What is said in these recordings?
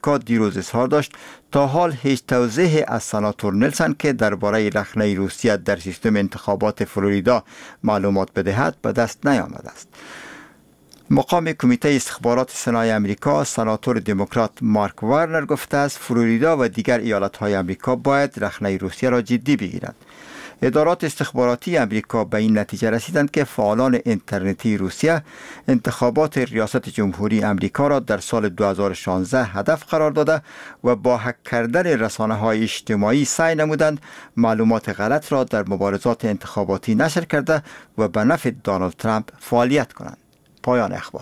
آمریکا دیروز اظهار داشت تا حال هیچ توضیحی از سناتور نیلسن که درباره رخنه روسیه در سیستم انتخابات فلوریدا معلومات بدهد به دست نیامده است. مقام کمیته استخبارات سنای آمریکا سناتور دموکرات مارک وارنر گفته است فلوریدا و دیگر ایالت‌های آمریکا باید رخنه روسیه را جدی بگیرند. ادارات استخباراتی آمریکا به این نتیجه رسیدند که فعالان اینترنتی روسیه انتخابات ریاست جمهوری آمریکا را در سال 2016 هدف قرار داده و با هک کردن رسانه‌های اجتماعی سعی نمودند معلومات غلط را در مبارزات انتخاباتی نشر کرده و به نفع دونالد ترامپ فعالیت کنند. پایان اخبار.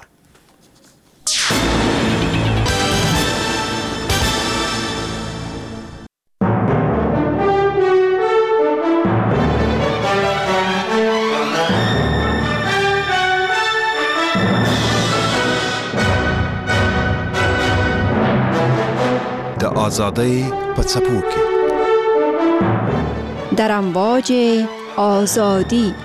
د آزادی په څپو کې در امواج آزادی.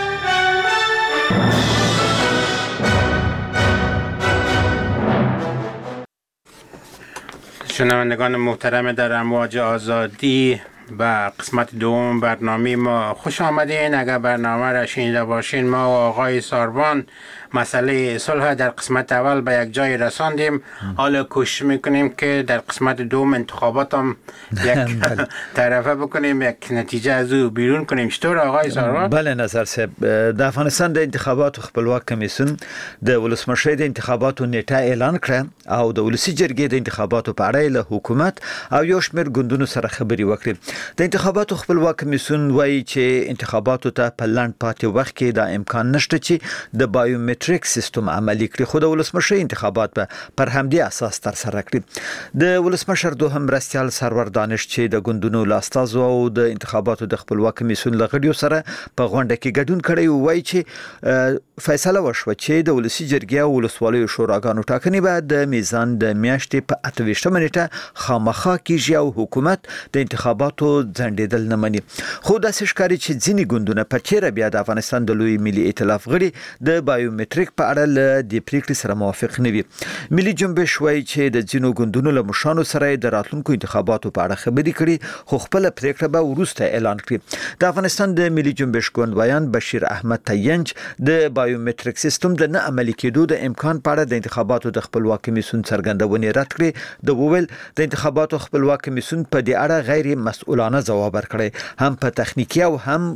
شنوندگان محترم در امواج آزادی به قسمت دوم برنامه ما خوش آمدین. اگر برنامه را شنیده باشین ما و آقای ساربان مسئله صلح در قسمت اول به یک جای رساندیم. حالا کوشش میکنیم که در قسمت دوم انتخابات هم یک طرفه بکنیم، یک نتیجه از او بیرون کنیم. چطور آقای ساربان؟ بله نظر صاحب، د افغانستان د انتخاباتو خپلواک کمیسیون د ولسمشرۍ د انتخاباتو نیټه اعلان کړه او د ولسی جرګې د انتخاباتو په اړه له حکومت او یو شمېر ګوندونو سره خبرې وکړې. د انتخاباتو خپلواک کمیسیون وایي چې انتخاباتو ته په لنډ پاتې وخت کې دا امکان نشته چې د بایومټریک سیستم عملی کړي، خو د ولسمشرۍ انتخابات به پر همدې اساس تر سره کړي. د ولسمشر دوهم مرستیال سرور دانش چې د ګوندونو له استازو او د انتخاباتو د خپلواک کمیسیون له غړیو سره په غونډه کې ګډون کړی وایي چې فیصله وشوه چې د ولسی جرګې او ولسوالیو شوراګانو ټاکنې به د میزان د میاشتې په 28 نیټه خامخا کیږي او حکومت د انتخاباتو ځنډېدل نه مني. خو داسې ښکاري چې ځینې ګوندونه په تیره بیا د افغانستان د لوی ملي ائتلاف غړي د بایومټریک په اړه له دې پریکړې سره موافق نه وي. ملي جنبش وایي چې د ځینو ګوندونو له مشرانو سره د راتلونکو انتخاباتو په اړه خبرې کړي، خو خپل پریکړه به وروسته اعلان کړي. د افغانستان د ملي جنبش ګوندوایان بشیر احمد تینج د بایومټریک سیستم د نه عملي کېدو د امکان په اړه د انتخاباتو د خپلواک کمیسیون څرګندونې رد کړې. د وویل د انتخاباتو خپلواک کمیسیون په دې اړه غیر مسؤلانه ځواب ورکړی، هم په تخنیکی او هم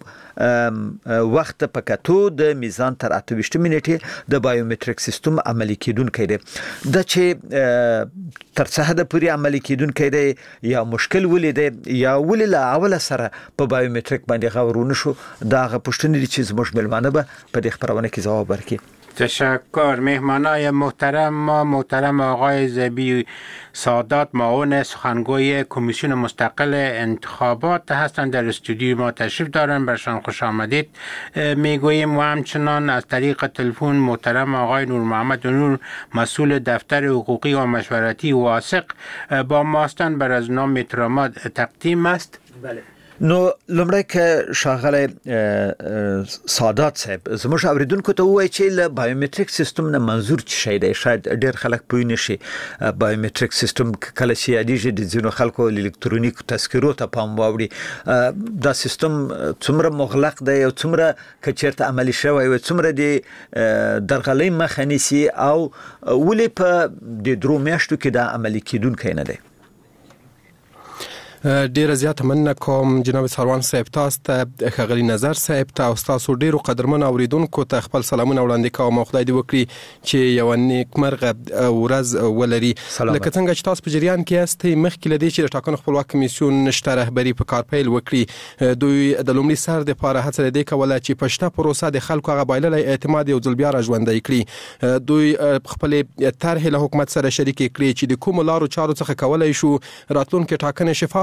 وخت په کتو د میزان تر 28 نیټې د بایومټریک سیستم عملی کېدونکی دی. د چې تر څه حد پورې عملی کېدونکی دی یا مشکل ولیدي یا ولې له اوله سره په بایومټریک باندې غوړونه شو، دا غو پوښتنې دي چې زموږ ملمانه به په دې خبرونه کې ځواب ورکړي. تشکر. مهمانای محترم ما محترم آقای زبی سادات معاون سخنگوی کمیسیون مستقل انتخابات هستند، در استودیوی ما تشریف دارند. برشان خوش آمدید میگوییم و همچنان از طریق تلفن محترم آقای نور محمد نور مسئول دفتر حقوقی و مشورتی واثق با ما هستند. بر از نام احترامات تقدیم است. بله. نو لمړی که ښاغلی سادات صاحب زموږ اوریدونکو ته ووایي چې له بایومټریک سیستم نه منظور څه شی دی؟ شاید ډېر خلک پوه نه شي بایومټریک سیستم کله چې یادېږي د ځینو خلکو الکترونیک تذکرو ته پام واوړي. دا سیستم څومره مغلق دی او څومره که چېرته عملي شوی وي څومره د درغلۍ مخه نیسي او ولې په د 3 میاشتو کې دا عملي کېدونکی نه دی؟ ډیره زیاته مننه کوم جناب سروان صاحب، تاسو ته ښاغلي نظر صاحب ته او تاسو ډیرو قدرمن اوریدونکو ته خپل سلامونه وړاندې کوم. خدای دې وکړي چې یو نیکمرغه ورځ ولري. لکه څنګه چې تاسو په جریان کې یاستئ، مخکې له دې چې د ټاکنو خپلواک کمیسیون نشته رهبري په کار پیل وکړي، دوی د لومړي سر د لپاره هڅه لري کوله چې په شته پروسه د خلکو هغه بایللې اعتماد یو ځل بیا راژوندی کړي. دوی خپل طرح له حکومت سره شریک کړي چې د کوم لارو چارو څخه کولای شو راتلونکي ټاکنې شفاف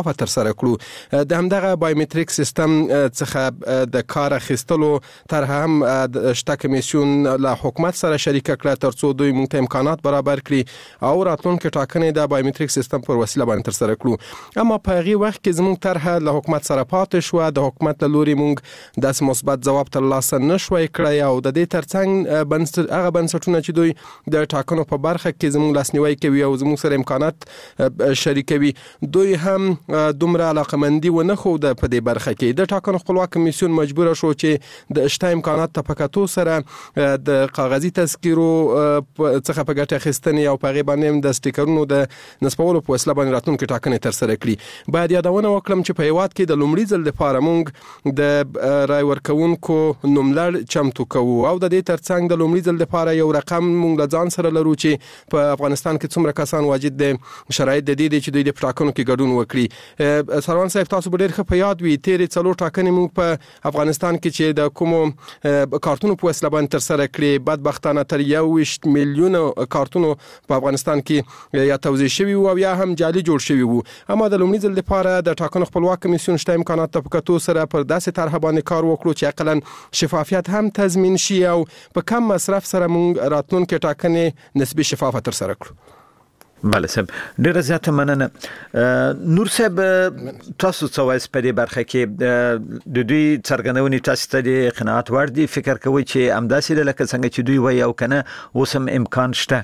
شفاف تر سره کړو. د همدغه بایومټریک سیستم څخه د کار اخیستلو تر هم شته کمیسیون له حکومت سره شریک کړه ترڅو دوی موږ ته امکانات برابر کړي او راتلونکي ټاکنې د بایومټریک سیستم پر وسیله باندې تر سره کړو. اما په هغه وخت کې زموږ طرحه له حکومت سره پاتې شو، د حکومت له لوري موږ د مثبت ځواب تر لاسه نشوي کړی او د دې ترڅنګ هغه بنسټونه چې دوی د ټاکنو په برخه کې زموږ لاسنیوي کوي او زموږ سره امکانات شریکوي، دوی هم دومره علاقمندي ونه خو د په دې برخه کې د ټاکنو خپلواک کمیسیون مجبور شو چې د شته امکانات ته پکاتو سره د کاغذي تذکیرو څخه په ګټه اخیستنې او په غیبه باندې د سټیکرونو د نسبولو په وسیله باندې راتلونکي ټاکنې تر سره کړي. باید یادونه وکړم چې په هیواد کې د لومړي ځل لپاره موږ د رای ورکوونکو نوملړ چمتو کوو او د دې ترڅنګ د لومړي ځل لپاره یو رقم موږ له ځان سره لرو چې په افغانستان کې څومره کسان واجد دي شرایط د دې چې دوی د ټاکنو کې ګډون وکړي. سروان صاحب تاسو به ډېر ښه په یاد وي تیرې څلور ټاکنې موږ په افغانستان کې چې د کومو کارتونو په وسیله باندې تر سره کړې، بدبختانه تر 21 میلیون کارتونو په افغانستان کې یا توزیع شوي او یا هم جعلي جوړ شوي وو. اما د لومړي ځل لپاره د ټاکنو خپلواک کمیسیون شته امکانات ته په کتو سره پر داسې طرحه باندې کار وکړو چې اقلا شفافیت هم تضمین شي او په کم مصرف سره موږ راتلونکي ټاکنې نسبي شفافه تر سره کړو. بله صاحب ډیره زیاته مننه. نور صاحب تاسو څه وایي په دې برخه کې د دوی څرګندونې تاسو ته د قناعت وړ دي؟ فکر کوئ چې همداسې لکه څنګه چې دوی وایي او کنه اوس هم امکان شته؟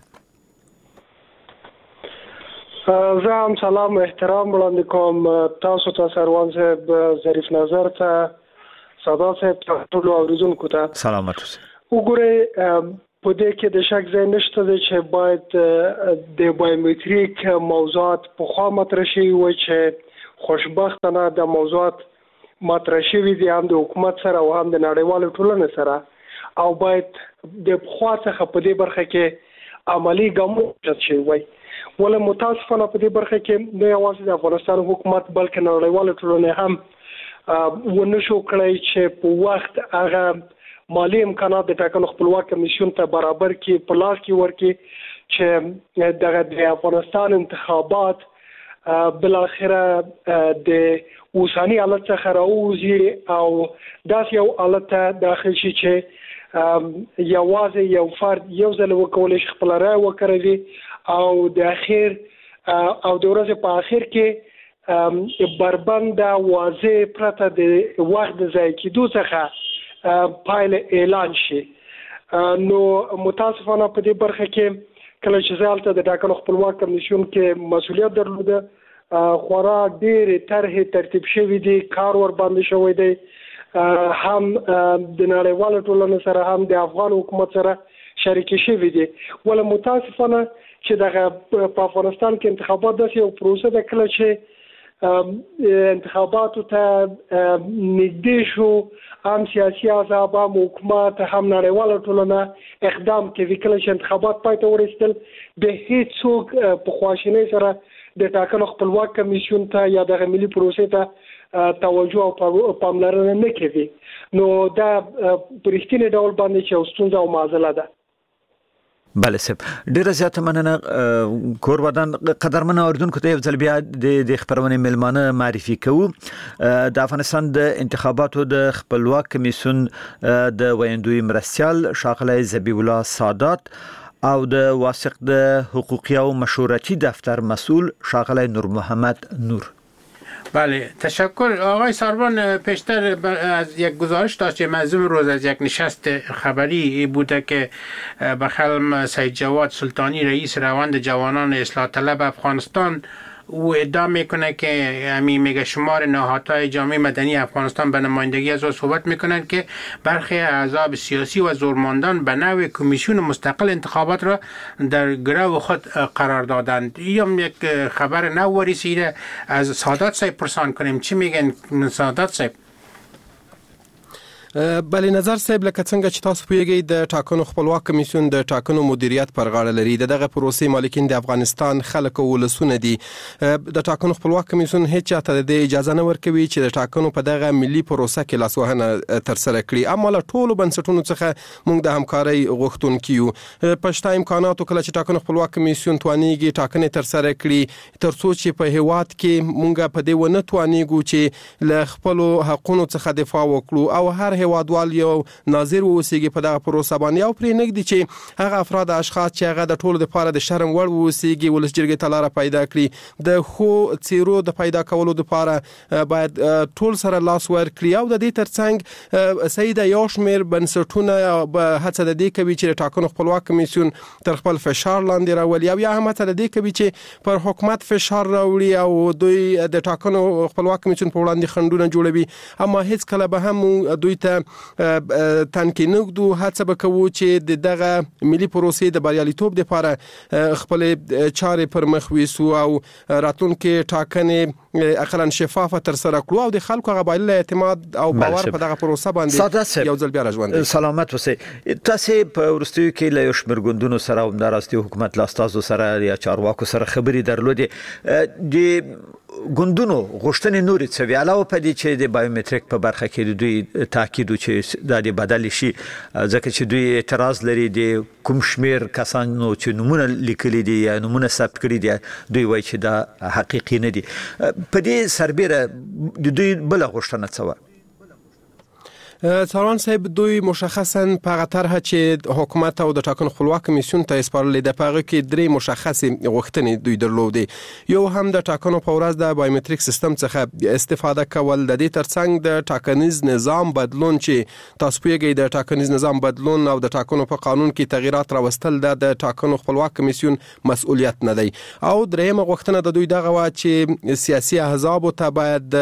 زه هم سلام و احترام وړاندې کوم تاسو ته، سروان صاحب، ظریف نظر ته، سادات صاحب ته، ټولو اوریدونکو ته سلامت اوسئ. وګورئ په دې کې د شک ځای نشته دی چې باید د بایومټریک موضوعات په خوا مطرح شوي وي چې خوشبختانه د موضوعات مطرح شوي دي هم د حکومت سره او هم د نړیوالو ټولنې سره او باید د پخوا څخه په دې برخه کې عملي ګامونه اخیستل شوي وي. ولې متاسفانه په دې برخه کې نه یوازې د افغانستان حکومت بلکې نړیوالو ټولنې هم ونه شو کړی چې په وخت هغه مالی امکانات د ټاکنو خپلواک کمیسیون ته برابر کې په لاس کې ورکړي چې دغه د افغانستان انتخابات بل اخره د اوساني حالت څخه راوځي او داس یو حالت ته داخل شي چې یوازې یو فرد یو ځل وکولای شي خپل رای وکړي او د اخر او د ورځې په اخر کې بربند واضح پرته د وخت ضایع کېدو څخه پایله اعلان شي. نو متاسفانه په دې برخه کې کله چې زالته د ټاکنو خپلواک کمیسیون کې مسولیت درلوده خورا ډېر طرحې ترتیب شوي دي، کار ور باندې شوی دی، هم د نړیوالو ټولنې سره هم د افغان حکومت سره شریک شوي دي. ول متاسفانه چې دغه په افغانستان کې انتخابات داسې یو پروسه ده کله چې انتخاباتو ته نږدې شو هم سیاسي احزاب هم حکومت هم نړیواله ټولنه اقدام کوي کله چې انتخابات پای ته ورسېدل د هیڅوک په خواشینۍ سره د ټاکنو خپلواک کمیسیون ته یا دغه ملي پروسې ته توجه او پاملرنه نه کوي. نو دا په رښتینې ډول باندې چې ستونزه او معضله ده. بله صاحب ډیره زیاته مننه. کورودان قدرمن اوریدونکو ته یو ځل بیا د خبرونه ملمانه معرفي کوو. د افغانستان د انتخاباتو د خپلواک کمیسیون د ویندوی مرستیال ښاغلی ذبیح الله سادات او د واسق د حقوقي او مشورتي دفتر مسئول ښاغلی نور محمد نور. بله تشکر آقای سروان. پیشتر از یک گزارش داشتیم از روز از یک نشست خبری بوده که بخلم سید جواد سلطانی رئیس روند جوانان اصلاح طلب افغانستان او ادعا میکنه که همین میگه شمار نهادهای جامعه مدنی افغانستان به نمایندگی از او صحبت میکنن که برخی احزاب سیاسی و زورماندان به نوع کمیسیون مستقل انتخابات را در گرو خود قرار دادند. یا یک خبر نو رسیده از سادات صاحب پرسان کنیم چی میگن سادات صاحب؟ بلې نظر صاحب لکه څنګه چې تاسو پوهیږئ د ټاکنو خپلواک کمیسیون د ټاکنو مدیریت پر غاړه لري. دغه پروسې مالکین د افغانستان خلک او ولسونه دي. د ټاکنو خپلواک کمیسیون هیڅ چاته د اجازه نه ورکوي چې د ټاکنو په دغه ملي پروسه کې لاسوهنه تر سره کړي. اما له ټولو بنسټونو څخه موږ د همکارۍ غوښتونکي یو. په شته امکاناتو کله چې ټاکنو خپلواک کمیسیون توانیږي ټاکنې تر سره کړي تر څو چې په هیواد کې موږ په دې ونه توانیږو چې له خپل حقونو څخه دفاع وکړو او هر هیوادوال یو ناظر اوسېږي په دغه پروسه باندې او پرې نږدې چې هغه افراد اشخاص چې هغه د ټولو لپاره د شرم وړ اوسېږي ولس جرګې ته لاره پیدا کړي د خو څیرو د پیدا کولو لپاره باید ټول سره لاس ورکړي او د دې ترڅنګ سیده یو شمېر بنسټونه به هڅه د دې کوي چې د ټاکنو خپلواک کمیسیون تر خپل فشار لاندې راولي او یا هم هڅه د دې کوي چې پر حکومت فشار راوړي او دوی د ټاکنو خپلواک کمیسیون په وړاندې خنډونه جوړوي. اما هیڅ کله به هم دوی ته تنکي نګدو هڅه وکړو چې دغه ملي پروسې د بریالیتوب لپاره خپل چارې پر مخ ویسو او راتلونکي ټاکنې اقلا شفافه تر سره کړو او د خلکو غوښتل اعتماد او باور په دغه پروسه باندې یو ځل بیا راځوندي. سلامت اوسئ. تاسو په ورستیو کې له یو شمېر ګوندونو سره او همدارسته حکومت لاستازو سره یا چارواکو سره خبرې درلودې. د ګوندونو غوښتنې نورې څه وی علاوه په دې چې د بایومټریک په برخه کې دوی تاکید چې د بدل شي ځکه چې دوی اعتراض لري د کوم شمیر کسانو چې نمونه لیکلي دي یا نمونه ثبت کړي دي دوی وایي چې دا حقیقي نه دي. په دې سربېره د دوی بل غوښتنه څه و؟ څارن صاحب دوی مشخصا په غترها چې حکومت او د ټاکنو خپلواک کمیسیون ته سپارلې د پاغه کې درې مشخصې غوښتنې دوی درلودې. یو هم د ټاکنو په ورځ د بایومټریک سیستم څخه استفاده کول، د دې ترڅنګ د ټاکنیز نظام بدلون چې تاسو پیږئ د ټاکنیز نظام بدلون او د ټاکنو په قانون کې تغیرات راوستل د ټاکنو خپلواک کمیسیون مسؤلیت نه دی. او درېمه غوښتنه د دوی دغه وا چې سیاسي احزاب ته باید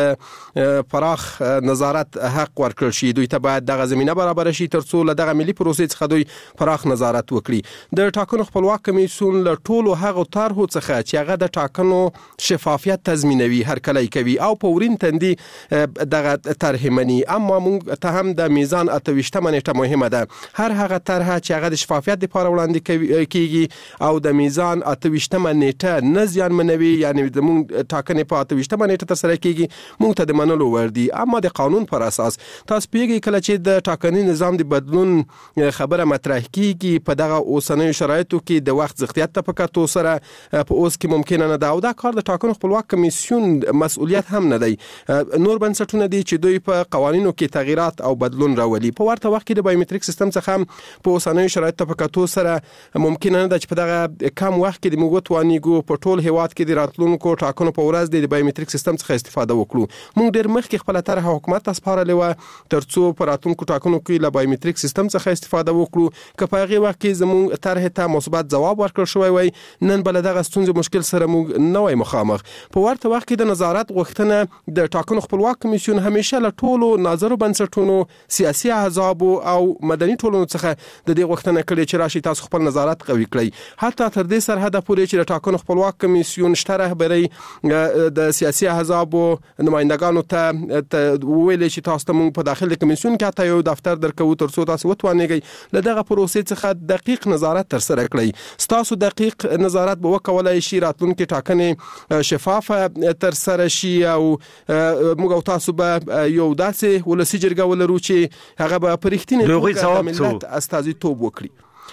پراخ نظارت حق ورکړل شي. دوی ته باید دغه زمينه برابر شي ترڅو له دغه ملي پروسې څخه دوی پراخ نظارت وکړي. د ټاکنو خپلواک کمیسیون له ټولو هغو طرحو څخه چې هغه د ټاکنو شفافیت تضمینوي هر کله کوي او په ورین تندي دغه طرح مني. اما موږ ته هم د میزان 28 نیټه مهمه ده. هر هغه طرح چې هغه د شفافیت لپاره وړاندې کیږي او د میزان 28 نیټه نه زیانمنوي یعنی د موږ ټاکنې په 28 نیټه تر سره کیږي موږ ته د منلو ور دي. اما د قانون پر اساس تاسو پیږي کله چې د ټاکنی نظام د بدلون خبره مطرح کیږي په دغه اوسنۍ شرایطو کې د وخت زغتیات ته پکاتو سره په اوس کې ممکن نه ده او دا کار د ټاکنو خپلواک کمیسیون مسؤلیت هم نه دی. نور بنسټونه دي چې دوی په قوانینو کې تغیرات او بدلون راولي. په ورته وخت کې د بایومټریک سیستم څخه په اوسنۍ شرایطو ته پکاتو سره ممکن نه ده چې په دغه کم وخت کې د موږ توانیږو په ټول هیواد کې د راتلونکو ټاکنو په ورځ د بایومټریک سیستم څخه استفاده وکړو. موږ ډېر مخکې خپل طرح حکومت ته سپارلې و ترڅو په راتلونکو ټاکنو کې له بایومټریک سیستم څخه استفاده وکړو. که په هغه وخت کې زموږ طرح ته مثبت ځواب ورکړل شوی وای نن بل دغه ستونزې مشکل سره موږ نه وای مخامخ. په ورته وخت کې د نظارت غوښتنه د ټاکنو خپلواک کمیسیون همیشه له ټولو ناظرو بنسټونو سیاسي احزاب او مدني ټولنو څخه د دې غوښتنه کړې چې راشي تاسو خپل نظارت قوي کړئ. حتی تر دې سرحده پورې چې د ټاکنو خپلواک کمیسیون شته رهبري د سیاسي احزاب نمائندگانو ته ویل چې تاسو ته موږ په داخلي کمیسیون کې ته یو دفتر درکو ترڅو تاسو وتوانیږئ له دغه پروسې څخه دقیق نظارت تر سره کړئ. تاسو دقیق نظارت به وکولای شي راتلونکي ټاکنې شفافه تر سره شي او موږ تاسو به یو داسې ولسی جرګه ولرو چې هغه به پرېختینه د ملت استازیتوب وکړي.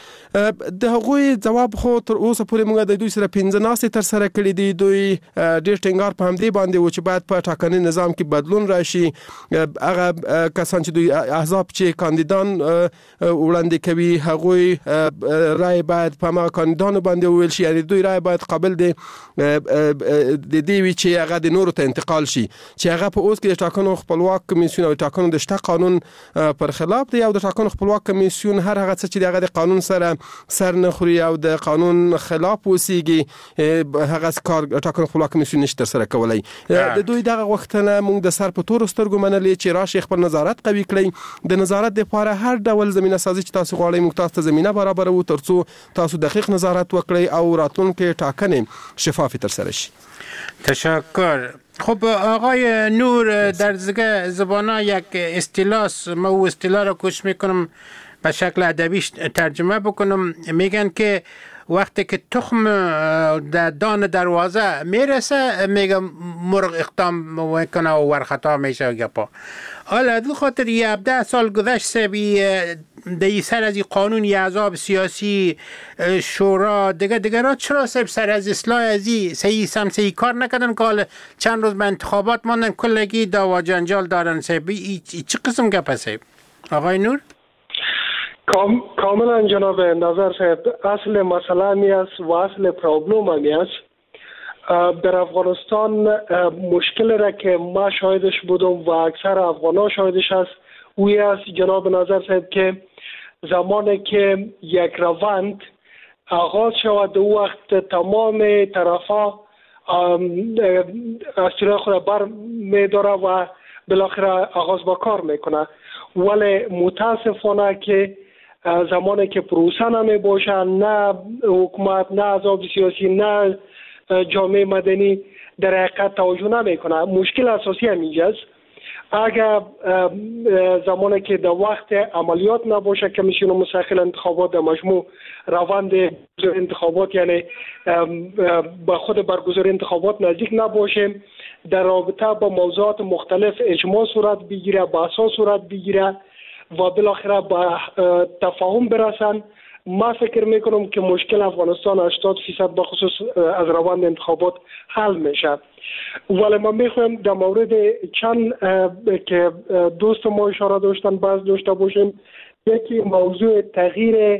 د هغوی جواب خو تر اوسه پورې موږ د دوی سره 15 ناستې تر سره کړې دي. دوی ډېر ټینګار په همدې باندې و چې باید په ټاکنی نظام کې بدلون راشي. هغه کسان چې دوی احزاب چې کاندیدان وړاندې کوي هغوی رای باید په هغه کاندیدانو باندې وویل شي یعنی دوی رای باید قابل دي د دې وی چې هغه د نورو ته انتقال شي چې هغه په اوس کې د ټاکنو خپلواک کمیسیون او ټاکنو د شته قانون پر خلاف دی او د ټاکنو خپلواک کمیسیون هر هغه څه چې دغه د قانون سره سر نخوري او د قانون خلاف وسیږي هغه کار ټاکنو خپلواک کمیسیون نشته سره کولای. د دوی دغه وختونه موږ د سر په تور سترګو منلې چې راشي خپل نظارت قوي کړي. د نظارت لپاره هر ډول زمينه سازي چې تاسو غواړئ موږ تاسو ته زمينه برابرو ترڅو تاسو دقیق نظارت وکړئ او راتلونکي ټاکنې شفاف ترسره شي. تشکر. خب آقای نور، در زبان یک اصطلاح ما اصطلاح را کوشش میکنم به شکل ادبی ترجمه بکنم. میگن که وقتی که تخم در دان دروازه میرسه میگه مرغ اقدام میکنه و ورخطا میشه و گپا. حالا دو خاطر 17 سال گذشته دی سر از قانون احزاب سیاسی شورا دیگرات چرا سر از اصلاح ازی صحیح کار نکردن که حالا چند روز به انتخابات ماندن کلگی دعوا جنجال دارن چه قسم گپ سیب؟ آقای نور؟ کاملا جناب نظر صاحب، اصل مسئله می است و اصل پرابلم می است. در افغانستان مشکل را که ما شاهدش بودم و اکثر افغانان شاهدش است اوی است جناب نظر صاحب که زمانی که یک روند آغاز شود دو وقت تمام طرفا استرای خود بر می داره و بالاخره آغاز با کار میکنه. ولی متاسفانه که زمانی که پروسه نمی باشه، نه حکومت، نه احزاب سیاسی، نه جامعه مدنی در حقیقت توجه نمی کنه. مشکل اساسی همینجاست. اگر زمانی که در وقت عملیات نباشه کمیسیون مستقل انتخابات در مجموع روند انتخابات یعنی به خود برگزاری انتخابات نزدیک نباشیم، در رابطه با موضوعات مختلف اجماع صورت بگیره، بحث‌ها صورت بگیره و بالاخره به تفاهم برسن، ما فکر میکنم که مشکل افغانستان 80% بخصوص از روند انتخابات حل میشه. ولی ما میخوایم در مورد چند که دوست ما اشاره داشتن باز داشته باشیم. یکی موضوع تغییر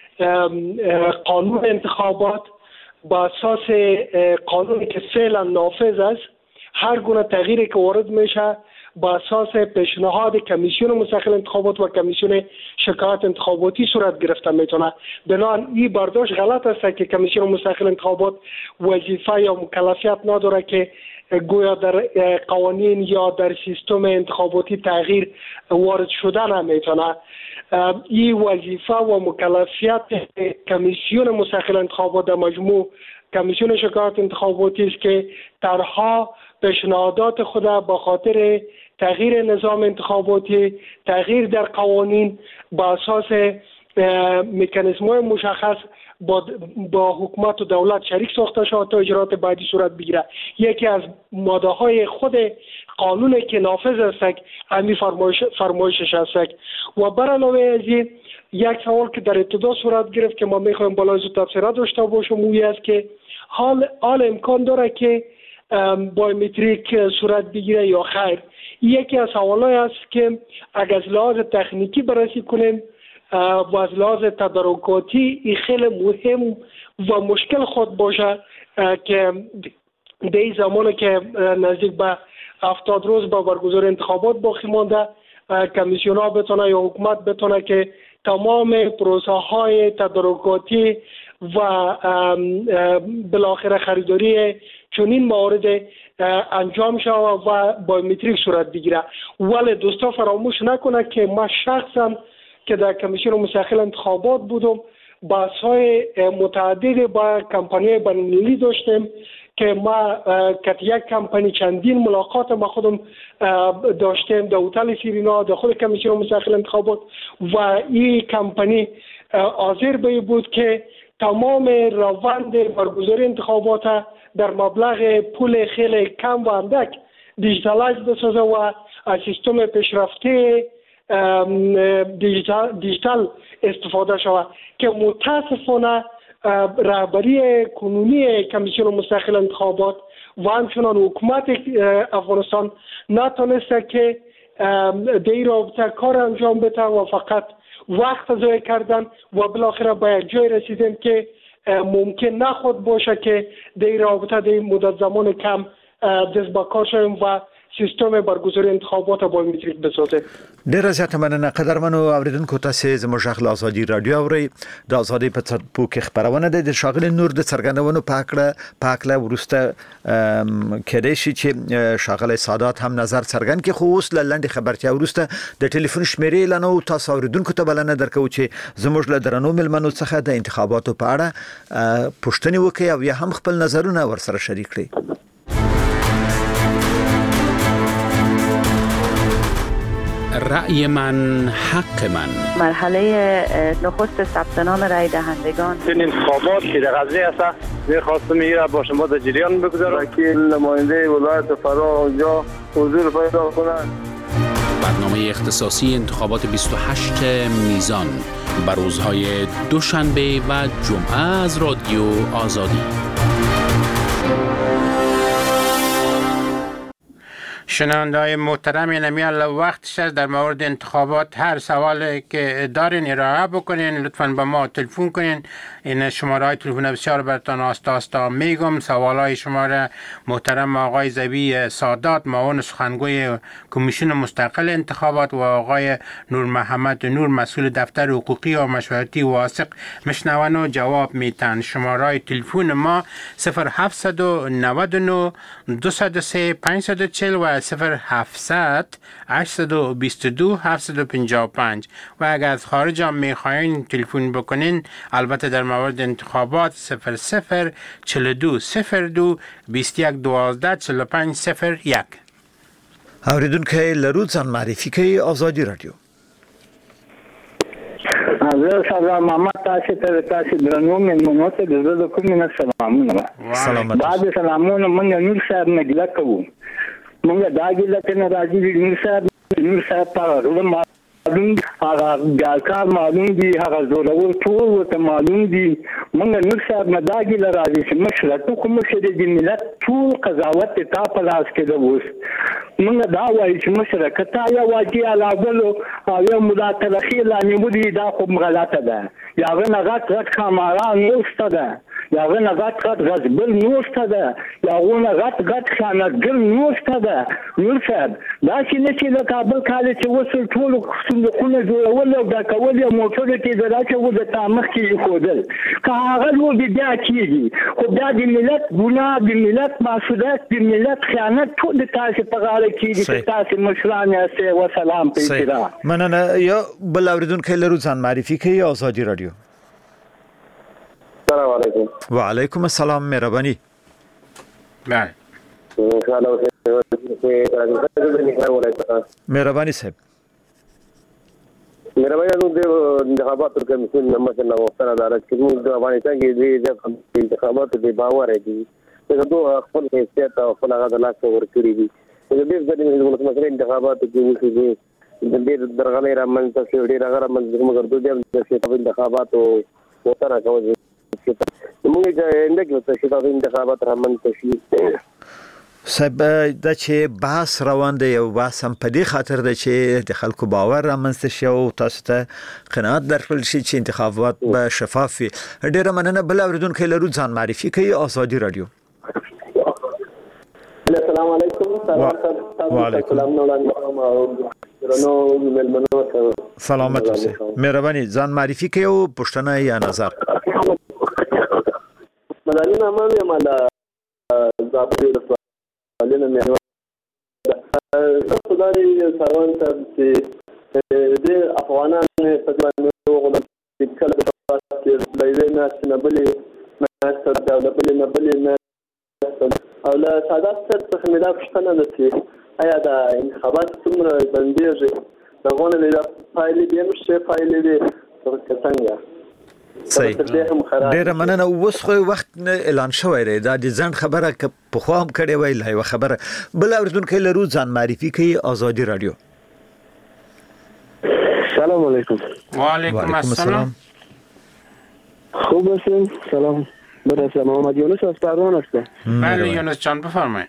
قانون انتخابات با اساس قانونی که فعلا نافذ است. هر گونه تغییری که وارد میشه با اساس پیشنهاد کمیسیون مستقل انتخابات و کمیسیون شکایت انتخاباتی صورت گرفته میتونه. بنابراین این برداشت غلط است که کمیسیون مستقل انتخابات وظیفه یا مکلفیت نداره که گویا در قوانین یا در سیستم انتخاباتی تغییر وارد شده نمیتونه. این وظیفه و مکلفیت کمیسیون مستقل انتخابات در مجموع کمیسیون شکایت انتخاباتی است که طرحها پیشنهادات خود با خاطر تغییر نظام انتخاباتی، تغییر در قوانین با اساس مکانیزم‌های مشخص با حکومت و دولت شریک ساخته شد تا اجرات بعدی صورت بگیره. یکی از ماده‌های خود قانون که نافذ است همین فرمایشش است. و بر علاوه از این یک سوال که در ابتدا صورت گرفت که ما می‌خوایم بالای زود تفسیرات داشته باشیم اون است که حال امکان داره که بایومتریک صورت بگیره یا خیر. یکی از سوالای است که اگر از لحاظ تکنیکی بررسی کنیم و از لحاظ تدارکاتی این خیلی مهم و مشکل خود باشه که در این زمانی که نزدیک به 70 روز با برگزاری انتخابات باقی مانده کمیسیون ها بتونه یا حکومت بتونه که تمام پروسه های تدارکاتی و بالاخره خریداری چنین موارد انجام شود و بایومتریک صورت بگیره. ولی دوستا فراموش نکنه که ما شخصا که در کمیسیون مستقل انتخابات بودم بحث‌های متعدد با کمپانی بین‌المللی داشتیم که ما که یک کمپانی چندین ملاقات ما خودم داشتیم در هتل سیرینا در خود کمیسیون مستقل انتخابات و این کمپانی حاضر بود که تمام روند برگزاری انتخابات در مبلغ پول خیلی کم و اندک دیجیتالایز بسازه و از سیستم پیشرفته دیجیتال استفاده شود که متاسفانه رهبری کنونی کمیسیون مستقل انتخابات و همچنان حکومت افغانستان نتونسته که در این رابطه کار انجام بده و فقط وقت ضایع کردن و بالاخره به یک جای رسیدیم که ممکن نخود باشه که در این رابطه در مدت زمان کم دست به کار شویم و سیستم برگزاری انتخابات بایومتریک بسازه. ډیره زیاته مننه قدرمنو اوریدونکو تاسو زموږ غږ آزادي رادیو اوري د آزادي په څپو کې خبرونه ده د شاغل نور د څرګندونو پاکله ورسته کېدای شي چې شاغل سادات هم نظر څرګند کې خو اوس لاندې خبرتیا ورسته د ټلیفون شمیرې اعلان او تاسو اوریدونکو ته بلنه درکو چې زموږ له درنو ملمنو څخه د انتخاباتو په اړه پوښتنه وکړي او یا هم خپل نظرونه ورسره شریک کړي. رأی من حق من. مرحله نخست ثبت نام رای دهندگان. این انتخابات که در قضیه است می‌خواستم این با شما در جریان بگذارم. وکیل نماینده ولایت فرا اونجا حضور پیدا کنند. برنامه اختصاصی انتخابات 28 میزان بر روزهای دوشنبه و جمعه از رادیو آزادی. شنونده‌های محترم، نمیال وقتش است در مورد انتخابات هر سوالی که دارین ارائه بکنین. لطفاً به ما تلفن کنین. این شماره های تلفن بسیار براتون آستا میگم. سوالای شما را محترم آقای زبی سادات معاون سخنگوی کمیسیون مستقل انتخابات و آقای نور محمد نور مسئول دفتر حقوقی و مشورتی واثق مشنون و جواب میتن. شماره های تلفن ما 0799 203 540 و 0700 822 755 و اگر از خارج هم میخواین تلفن بکنین، البته در مورد انتخابات 00 42 02 21 12 45 01. اوریدونکو لرو ځان معرفي کوي آزادي رادیو. زه سلام محمد تاسو درنو مېلمنو ته د کومې سلامونه. سلامات. بعد سلامونه مونږ نور صاحب نه ګیله کوو. مونږ دا ګیله کنه راځي نور صاحب په معلوم هغه کار معلوم دي، هغه زورور ټول ورته معلوم دي. مونږ نور صاحب نه دا ګیله راځي چې مشره ته کوم څه د ملت ټول قضاوت ته په لاس کې ده. اوس مونږ دا وایو چې مشره کته یا واقعي علاوه او یو ملاته خیل نیولې دا خو غلطه ده. یا غن غټ خماران نوسته ده، یا غن غټ غزبل نوسته ده، یا غن غټ خانګل نوسته ده. نور صاحب دا چې د کابل کال چې وصل ټول صندوقونه جوړول او دا کول یو موټر کې دراچه و د تامخ کې خودل که هغه نو بیا کیږي. خو دا د ملت ګناه، د ملت معصومیت، د ملت خیانت ټول د تاسو په غاړه کې دي. تاسو مشران یاست و سلام پیدا. مننه. یا بل اوریدونکو لرو ځان معرفي کوي آزادي رادیو. السلام علیکم. وعلیکم السلام. مهرباني. بله. مهرباني صاحب. مهرباني د انتخاباتو کمیسیون مثلا وختره دارت چې موږ د افغانستان کې د انتخاباتو د باور دي چې دوه خپل حیثیت او خپل هغه د لاس ورکړي دي. د دې ځکه چې موږ مثلا انتخاباتو کې وشي د ډېر درغلي را منځ ته ډېر هغه منځ موږ د انتخاباتو وختره کوي چې موږ د انتخاباتو را منځ ته صاحب دا چې بحث روان دی یو بحث هم په دې خاطر دی چې د خلکو باور رامنځته شي او تاسو ته قناعت درکړل شي چې انتخابات به شفاف وي. ډیره مننه. بل اوریدونکو لرو ځان معرفي کوي آزادي رادیو. السلام علیکم. سلامت اوسئ. مهرباني ځان معرفي کوي او پوښتنه یا نظر. مدني نامه مالا زابطه لنا مې تاسو دا سروان ته د افغانان په ځان وګورئ چې کله د لایوینا سنبلي ماستر د بلې او لا سادات څخه مې دا پوښتنه ده چې آیا د انتخابات څومره بندیږي دغه نه فایل دې نشي فایل دې څنګه صحیح. ډیره مننه. اوس خو وخت اعلان شوی دی دا د ځان خبره که په خو هم کړې وای لا یو خبره. بل اوریدونکو لرو ځان معرفي کوي آزادي رادیو. سلام علیکم. وعلیکم السلام. خوب هستین؟ سلام. برسه محمد یونس از پروان هستم. بله یونس جان بفرمایید.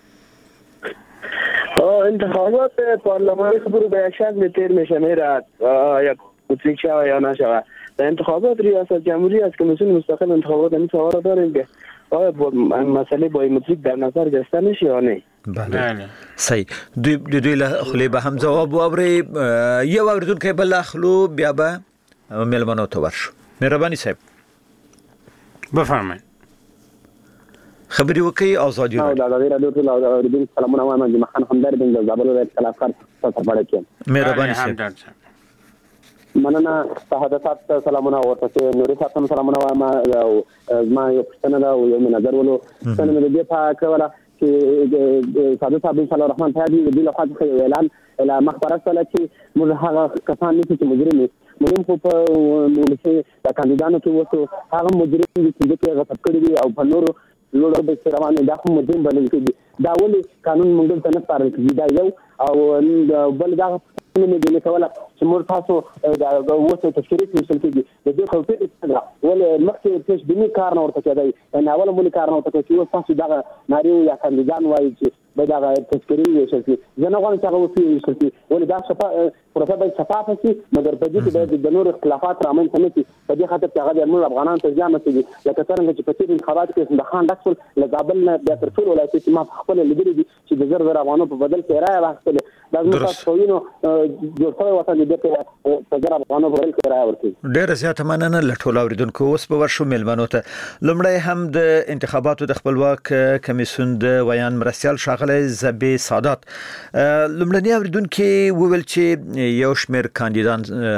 انتخابات پارلمانی خبر به یک شکل تیر میشه میرد یک مطلق شوه یا نشوه. در انتخابات ریاست جمهوری از کمیسیون مستقل انتخابات این سوال داریم که آیا مسئله بایومتریک در نظر گرفته میشه یا نه؟ بله صحیح دوی له خلی به هم جواب واوري یو اوریدونکو بل اخلو بیا به ملمنو ته ورشو مهرباني صاحب بفرمایئ خبري وکي ازادي رادیو ټول اوریدونکو سلامونه وایم د مخان همدار د زابل ولایت کلاکار څخه پړکې مهرباني صاحب مننه حضرت سلامونه ورته نوري صاحب سلامونه وایم ما یو پښتنه دا یو نظر ولو څنګه مې دې پاک ولا چې ساده صاحب ان شاء الله الرحمن ته دې له خاطر اعلان اله مخبره سره چې موږ هغه کسان نه چې مجرمي مهم خو په ولسی د کاندیدانو کې وته هغه مجرمي چې دغه غصب کړی دي او په نورو لوړ به روانه دا هم مجرم بلل کېږي دا ولي قانون موږ ته نه پاره کېږي دا یو او بل دا نه دی کوله چې موږ تاسو دا وڅ تشریح وشل کېږي د دې خو په څه ول مخکې پیش دینی کار نه ورته کېدای ان اول مولي کار نه ورته کېږي تاسو دا ناريو یا کاندیدان وایي چې به دا تشریح وشل کېږي زه نه غواړم چې هغه وشل کېږي ول دا پروسه به شفاف شي مګر په دې کې د نور اختلافات رامنځته نه شي په دې خاطر چې هغه د افغانان ته ځان مسي لکه څنګه چې په تیر انتخابات کې د خان ډکسل لګابل نه د ترټولو ولایت چې ما خپل لیدل دي چې د زر افغانانو په بدل کې راي واخلي دا موږ تاسو وینو جوړ شوی وطن دې کې په زر افغانانو په بدل کې راي ورکړي ډېر زیات مننه لټول اوریدونکو اوس به ورشو ملمنو ته لمړی هم د انتخاباتو د خپلواک کمیسیون د ویان مرستيال شاغله زبی سادات لمړنی اوریدونکو وویل چې یو شمېر کاندیدان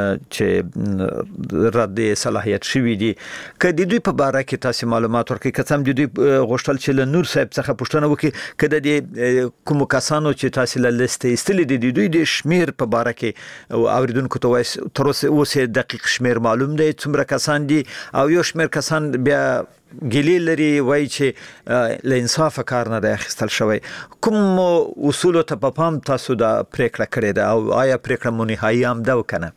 چې رد صلاحیت شوی دي کله دوی په باره کې تاسو معلومات ورکړئ که څم دوی غوښتل چې له نور صاحب څخه پوښتنه وکړي کله د کوم کسانو چې تاسو له لیست ایستلې دي دوی د شمیر په باره کې اوریدونکو ته وایي تر اوسه دقیق شمیر معلوم دی څومره کسان دي او یو شمیر کسان بیا ګیلې لري وایي چې له انصاف کار نه اخیستل شوی کوم اصول ته په پام تاسو دا پریکړه کړې ده او آیا پریکړه مو نهایي هم ده وکنه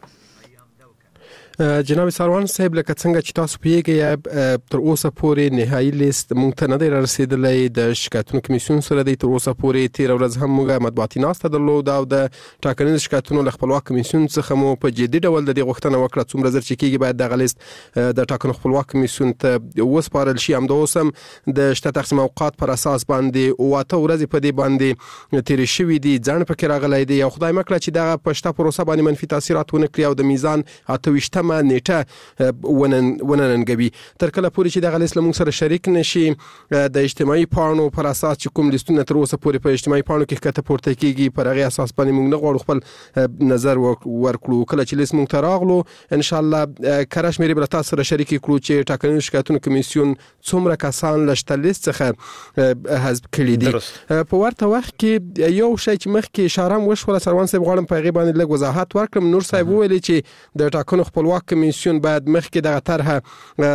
جناب سروان صاحب لکه څنګه چې تاسو پیږئ تر اوسه پورې نهایي لیست مونږ ته نه دی رسیدلی د شکایتونو کمیسیون سره دی تر اوسه پورې 13 ورځ هم موږ مطبوعاتي ناسته درلوده او د ټاکنیز شکایتونو له خپلواک کمیسیون څخه مو په جدي ډول د دې غوښتنه وکړه څومره زر چې کېږي باید دغه لیست د ټاکنو خپلواک کمیسیون ته وسپارل شي هم د اوسم د شته تقسیم اوقات پر اساس باندې واته ورځې په دې باندې تیرې شوې دي ځان پکې راغلی دی او خدای مکړه چې دغه پښته پروسه باندې منفي تاثیرات ونه کړي او د میزان 28 نیټه وننګوي تر کله پورې چې دغه لیست موږ سره شریک نشي د اجتماعي پاڼو پر اساس چې کوم لیستونه تر اوسه پورې په اجتماعي پاڼو کې کته پورته کیږي پر هغه اساس باندې موږ نه غواړو خپل نظر ورکړو کله چې لیست موږ ته راغلو ان شاء الله کرش مېری بل تاسو سره شریک کړو چې ټاکنیز شکایتونو کمیسیون څومره کسان لشته لیست څخه حذف کړي دي په ورته وخت کې یو شی چې مخکې اشاره وشوله سروان صاحب غواړم په غیبه باندې لږ وضاحت ورکړم نور صاحب ویلي چې د ټاکنو خپلواک کمیسیون باید مخکې دغه طرحه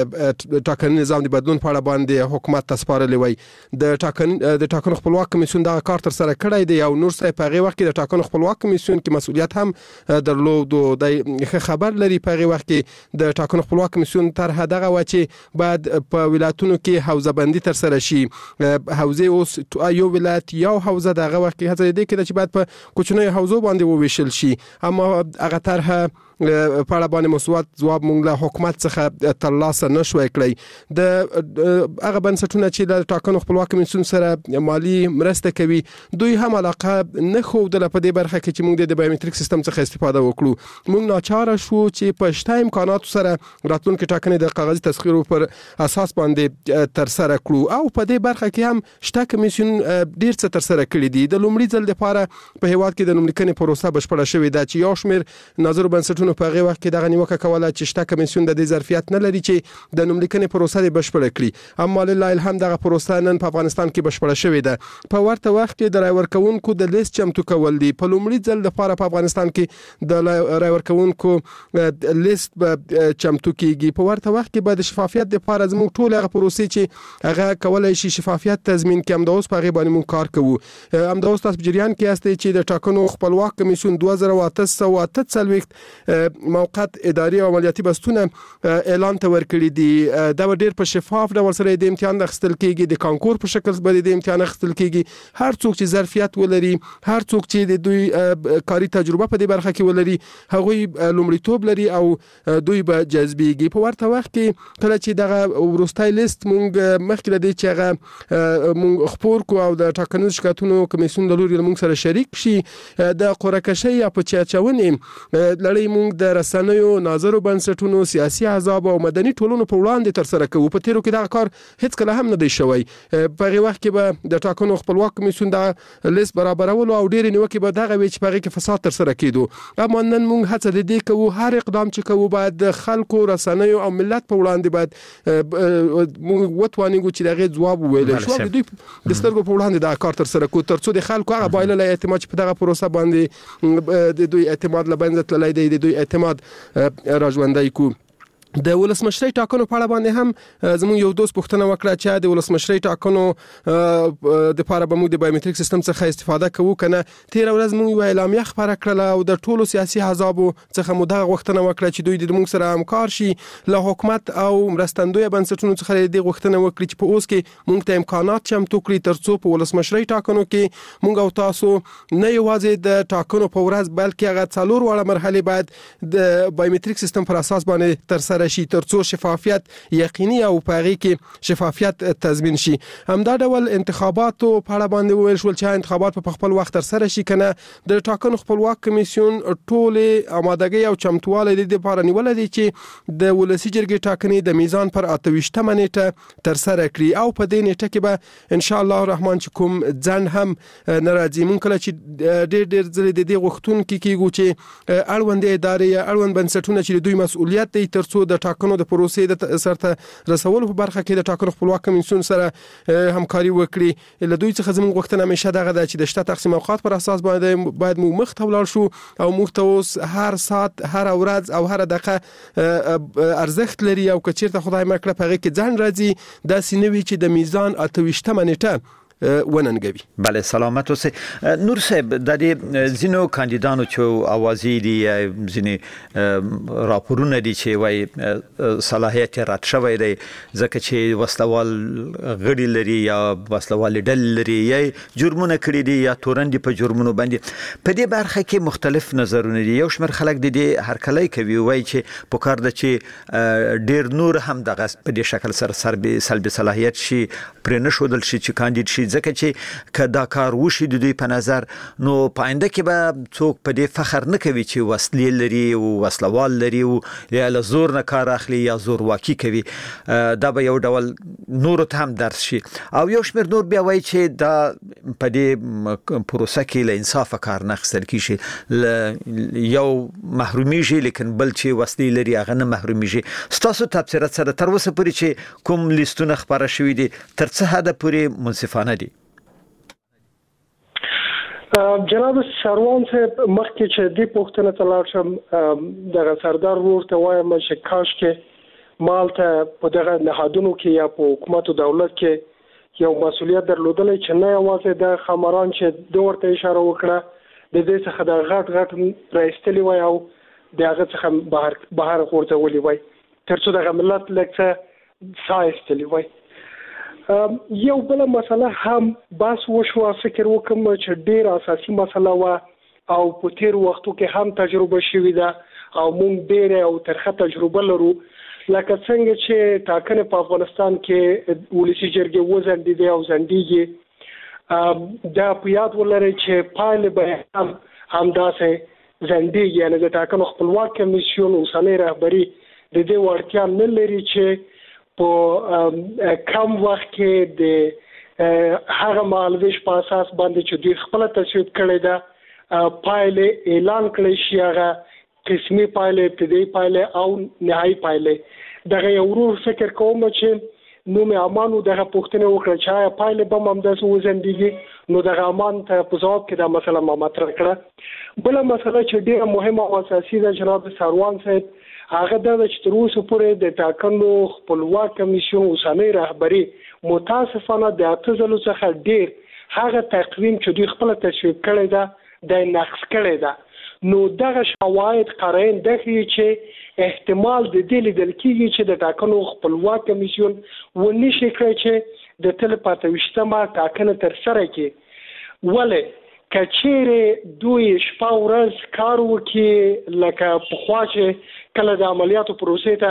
د ټاکنیز نظام د بدلون په اړه باندې حکومت ته سپارلې وای د ټاکنو خپلواک کمیسیون دغه کار تر سره کړی دی او نور صاحب په هغه وخت کې د ټاکنو خپلواک کمیسیون کې مسؤلیت هم درلود او د خبر لري په هغه وخت کې د ټاکنو خپلواک کمیسیون طرحه دغه و چې باید په ولایتونو کې حوزه بندي تر سره شي حوزه اوس یو ولایت یو حوزه دغه وخت کې هڅه دي چې باید په کوچنیو حوزو باندې وویشل شي اما هغه طرحه په اړه باندې مثبت ځواب موږ له حکومت څخه ترلاسه نشوي کړی د هغه بنسټونه چې د ټاکنو خپلواک کمیسیون سره مالی مرسته کوي دوی هم علاقه نه خوده په دې برخه کې چې موږ د بایومټریک سیستم څخه استفاده وکړو موږ ناچاره شو چې په شته امکاناتو سره راتلونکي ټاکنې د کاغذي تسخیرو پر اساس باندې تر سره کړو او په دې برخه کې هم شته کمیسیون ډیر څه تر سره کړی دي د لومړي ځل لپاره په هیواد کې د نوملیکنې پروسه بشپړه شوې ده چې یو شمېر نظر بنسټونو په هغه وخت کې دغه نیوکه کوله چې شته کمیسیون د دې ظرفیت نه لري چې د نوملیکنې پروسه د بشپړه کړي اما لله الحمد دغه پروسه نن په افغانستان کې بشپړه شوې ده په ورته وخت کې د رای ورکوونکو د لیست چمتو کول دي په لومړي ځل لپاره په افغانستان کې د رای ورکوونکو لیست به چمتو کیږي په ورته وخت کې به د شفافیت لپاره زموږ ټول هغه پروسې چې هغه کولای شي شفافیت تضمین کړي هم د اوس په هغه باندې موږ کار کوو هم د اوس تاسو جریان کې هستئ چې د ټاکنو خپلواک کمیسیون 2848 موقت اداري او عملیاتي بستونه اعلان ته ورکړي دي. دا ډیر په شفاف ډول سره د امتحان اخیستل کیږي، د کانکور په شکل باندې د امتحان اخیستل کیږي. هر څوک چې ظرفیت ولري، هر څوک چې د دوی کاري تجربه په دې برخه کې ولري، هغوی لومړیتوب لري او دوی به جذبېږي. په ورته وخت کې کله چې دغه وروستای لیست مونږ مخکې لدی چې هغه مونږ خپور کو او د ټاکنیز شکایتونو کمیسیون د لوري مونږ سره شریک شي، د قرعه‌کشۍ یا په چاچونې لړۍ مونږ د رسنیو، ناظرو بنسټونو، سیاسي احزاب او مدني ټولنو په وړاندې تر سره کوو. په تیرو کې دا کار هیڅ کله هم نه دی شوی. په هغه وخت کې به د ټاکنو خپلواک کمیسیون دا لیست برابرولو او ډېر نیوکې به دغه وی چې په هغه کې فساد تر سره کیدو. اما نن مونږ هڅه د دې کوو هر اقدام چې کوو باید د خلکو، رسنیو او ملت په وړاندې باید مونږ وتوانیږو چې دغه جواب وویل شو. د دوی د سترګو په وړاندې دا کار تر سره کوو ترڅو د خلکو هغه بایلل اعتماد چې په دغه پروسه باندې د دوی اعتماد لبنځه تللی دی، د دوی اعتماد راژوندی کو. د ولسمشرۍ ټاکنو په اړه باندې هم زموږ یو دوست پوښتنه وکړه چې د ولسمشرۍ ټاکنو د لپاره به موږ د بایومټریک سیستم څخه استفاده کوو کنه. تیر ورځ موږ یو اعلامیه خبره کړله او د ټولو سیاسي احزابو څخه موږ دغه غوښتنه وکړه چې دوی د موږ سره همکار شي، له حکومت او مرستندوی بنسټونو څخه د غوښتنه وکړي چې په اوس کې موږ ته امکانات چمتو کړي ترڅو په ولسمشرۍ ټاکنو کې موږ او تاسو نه یوازې د ټاکنو په ورځ بلکې هغه څلور واړه مرحلې باید د بایومټریک سیستم پر اساس باندې تر سره شي ترڅو شفافیت یقیني او په هغه کې شفافیت تضمین شي. همدا ډول انتخاباتو په اړه باندې ویل شول چې انتخابات په خپل وخت تر سره شي کنه. د ټاکنو خپلواک کمیسیون ټول آمادګي او چمتوالی د لپاره نیول دي چې د ولسی جرګې ټاکنې د میزان پر 28 نیټه تر سره کړي او په دې نیټه کې به ان شاء الله الرحمن چې کوم ځن هم ناراضي مونږ کله چې ډېر ځلې د دې غوښتون کې کیږو چې اړوند ادارې، اړوند بنسټونه چې دوی مسؤلیت دي ترڅو د ټاکنو د پروسې د سرته رسولو په برخه کې د ټاکنو خپلواک کمیسیون سره همکاري وکړي. له دوی څخه زموږ غوښتنه همیشه دغه ده چې د شته تقسیم اوقات پر اساس باید موږ مخ ته ولاړ شو او موږ ته اوس هر ساعت، هر ورځ او هر دقیقه ارزښت لري او که چیرته خدای مکړه په هغه کې ځان راځي داسې نه وي چې د میزان 28 نیټه وننګوي. بله سلامت اوسئ. نور صاحب د دې ځینو کاندیدانو چې اوازې دي، ځینې راپورونه دي چې وایي صلاحیت رد شوی دی ځکه چې وسلوال غړي لري یا وسلوال ډلې لري یا جرمونه کړي دي یا تورن دي په جرمونو باندې. په دې برخه کې مختلف نظرونه دي. یو شمېر خلک د دې هرکلی کوي، وایي چې پکار ده چې ډېر نور هم دغه په دې شکل سره سلبي صلاحیت شي، پرې نه ښودل شي چې کاندید شي ځکه چې که دا کار وشي د دوی په نظر نو په آینده کې به څوک په دې فخر نه کوي چې وسلې لري او وسلوال لري او یا له زور نه کار اخلي یا زور واقع کوي. دا به یو ډول نور ته هم درس شي. او یو شمېر نور بیا وایي چې دا په دې پروسه کې له انصاف کار نه اخیستل کیږي، یو محرومیږي لیکن بل چې وسلې لري هغه نه محرومیږي. ستاسو تبصره سره تر اوسه پورې چې کوم لیستونه خبره شوي دي تر څه حده پورې منصفانه دي؟ جناب سروان صاحب مخکې چې دې پوښتنه ته لاړ شم دغه سردار ورته وایم چې کاش کې مالته په دغه نهادونو کې یا په حکومت او دولت کې یو مسؤلیت درلودل چې نه یوازې د خمران چې د ورته اشاره وکړه د دې څخه د غټ راستلی وای او دغه څخه بهر ورته وای ترڅو دغه ملت لکه سایستلی وای. یو بل مسله هم بس وشو، فکر وکم چې ډیر اساسي مسله وا او په تیر وختو کې هم تجربه شوې ده او مونږ ډیر او ترخه تجربه لرو. لکه څنګه چې ټاکنې په افغانستان کې ولسی جرګې وزندې او زندېږي، دا په یاد ولرئ چې پایله به همداسې زندېږي. یعنې د ټاکنو خپلواک کمیسیون اوسنۍ رهبري د دې وړتیا نه لري چې په کم وخت کې د هغه مالویش په اساس باندې چې دوی خپل تصویب کړی دا پایله اعلان کړی شي، هغه قسمي پایله، ابتدایي پایله او نهایي پایله. دغه یو ورو فکر کوم چې نو مې امانو دغه پوښتنه وکړه چې پایله به ممداس وزندګي نو دغه امان ته په ځواب کې دا مسله ما مطرح کړه. بل مسله چې ډیره مهمه او اساسي ده جناب سروان صاحب هغه د تر اوسه پورې د ټاکنو خپلواک کمیسیون اوسنۍ رهبري متاسفانه د اعتزال څخه ډیر هغه تقویم چې دوی خپل تصویب کړی ده د نقص کړی ده. نو دغه شواهد قرائن دغه چې احتمال د دې لیدل کېږي چې د ټاکنو خپلواک کمیسیون ونشي کړی چې د تل پاتوشتمه ټاکنه تر سره کړي ولې کچېره دوی شپه ورځ کار وکړي لکه پخوا چې کله د عملیاتو پروسې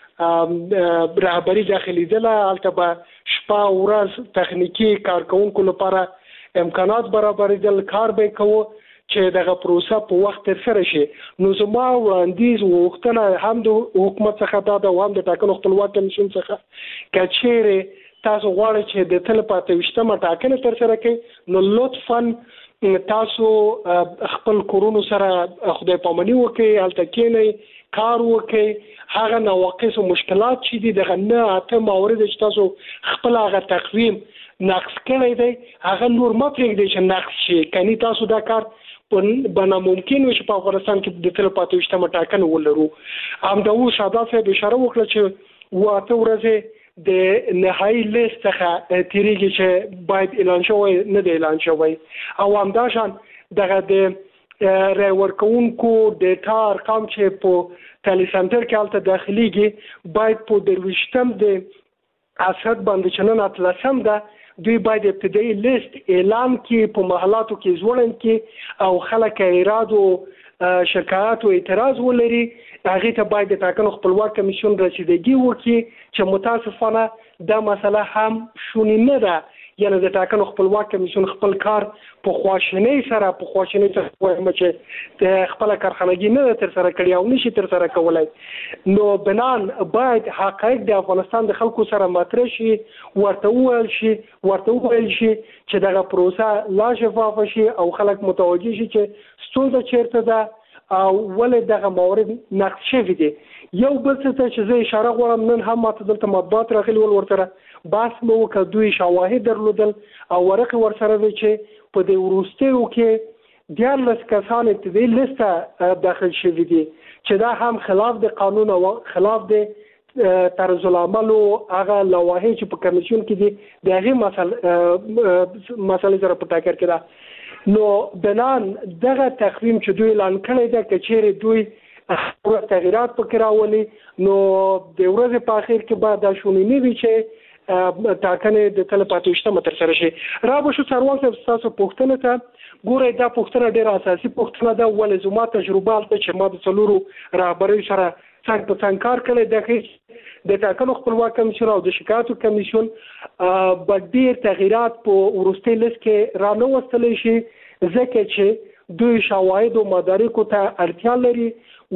ته رهبری داخلي دله هلته به شپه ورځ تخنیکی کارکونکو لپاره امکانات برابرېدل کار به کوو چې دغه پروسه په وخت تر سره شي نو زما وړاندیز وغوښتنه هم د حکومت څخه دا ده او هم د ټاکنو خپلواک کمیسیون څخه کچېره تاسو غواړئ چې د تل پاتوشتمه ټاکنه تر سره کړئ نو لطفاً تاسو خپل کورونو سره خدای پاماني وکړئ هلته کېنئ کار وکړئ هغه نواقص او مشکلات چې دي دغه نه اته مورد چې تاسو خپل هغه تقویم نقص کړی دی هغه نور ما پرېږدئ چې نقص شي کني تاسو دا کار بنا ممکن وي چې په افغانستان کې د تل پاتوشتمه ټاکنه ولرو همدا اوس ساده صاحب اشاره وکړه چې واته ورځې د نهایی لیست څخه تیریږي چې باید اعلان شوی نه دی اعلان شوی او همداشان دغه د رای ورکوونکو ډیټا ارقام چې په تالی سنټر کې هلته داخليږي باید په 23 د اسد باندې چې نن 13 ده دوی باید ابتدایي لیست اعلان کړي په محلاتو کې ځوړند کړي او خلک ایراد او شکایت او اعتراض ولري هغه ته باید د ټاکنو خپلواک کمیسیون رسیدګي وکړي چې متاسفانه دا مسله هم شونې نه ده یعنی د ټاکنو خپلواک کمیسیون خپل کار په خواشینۍ سره وایم چې د خپل کارخانګي نه تر سره کړی او نشي تر سره کولای نو بنان باید حقایق د افغانستان د خلکو سره مطرح شي ورته وویل شي چې دغه پروسه لا شفاف شي او خلک متوجه شي چې ستونزه چیرته ده او ولې دغه مورد نقص شوی دی یو بل څه چې زه اشاره غواړم نن هم ماته دلته مطبوعات راغلي ورته بحث مو وکړ دوی شواهد درلودل او ورقه ورسره وی چې په دې وروستیو کې 14 کسان ابتدایي لیسته داخل شوي دي چې دا هم خلاف د قانون او خلاف د طرز العمل او هغه لوایح چې په کمیسیون کې دي د هغه مسله سره په ټاکر کې ده نو بنان دغه تقویم چې دوی اعلان کړی ده کچېره دوی تغیرات پکې راولي نو د ورځې په اخر کې به دا شونې نه وي چې ټاکنې د تل پاتوشتمه تر سره شي را به شو څاروان صاحب تاسو پوښتنه ته ګورئ دا پوښتنه ډېره اساسي پوښتنه ده ولې زما تجربه هلته چې ما د څلورو رهبریو سره څنګ په څنګ کار کړی د ټاکنو خپلواک کمیسیون او د شکایاتو کمیسیون به ډېر تغیرات په وروستي لیست کې را نه وستلی شي ځکه چې دوی شواهد او مدارکو ته اړتیا لري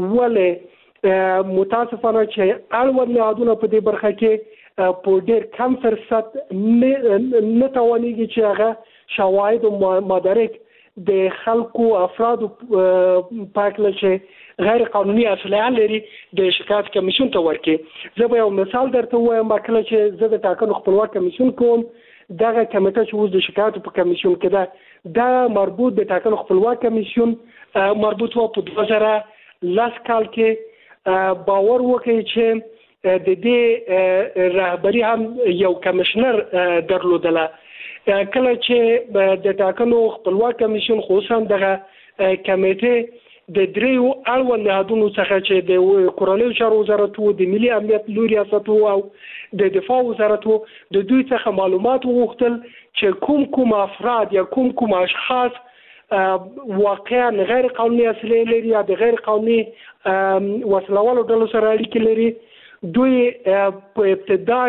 ولې متاسفانه چې اړوند نهادونه په دې برخه کې په ډېر کم فرصت نه توانېږي چې هغه شواهد او مدارک د خلکو افرادو پاکله چې غیر قانوني اسلحه لري د شکایت کمیسیون ته ورکړي زه به یو مثال درته وایم کله چې زه د ټاکنو خپلواک کمیسیون کوم دغه کمیټه چې اوس د شکایتو په کمیسیون کې ده دا مربوط د ټاکنو خپلواک کمیسیون مربوط و په 2010 کال کې باور وکړي چې د دې رهبری هم یو کمشنر درلودله کله چې د ټاکنو خپلواک کمیسیون خصوصا دغه کمیټه د دریو اړوند نهادونو څخه چې د کورنیو چارو وزارت او د ملي امنیت لوی ریاست او د دفاع وزارت د دوی څخه معلومات وغوښتل چې کوم افراد یا کوم اشخاص واقعا غیر قانوني اسلحه لري یا د غیر قانوني وسلوالو ډلو سره اړیکې لري دوی په ابتدا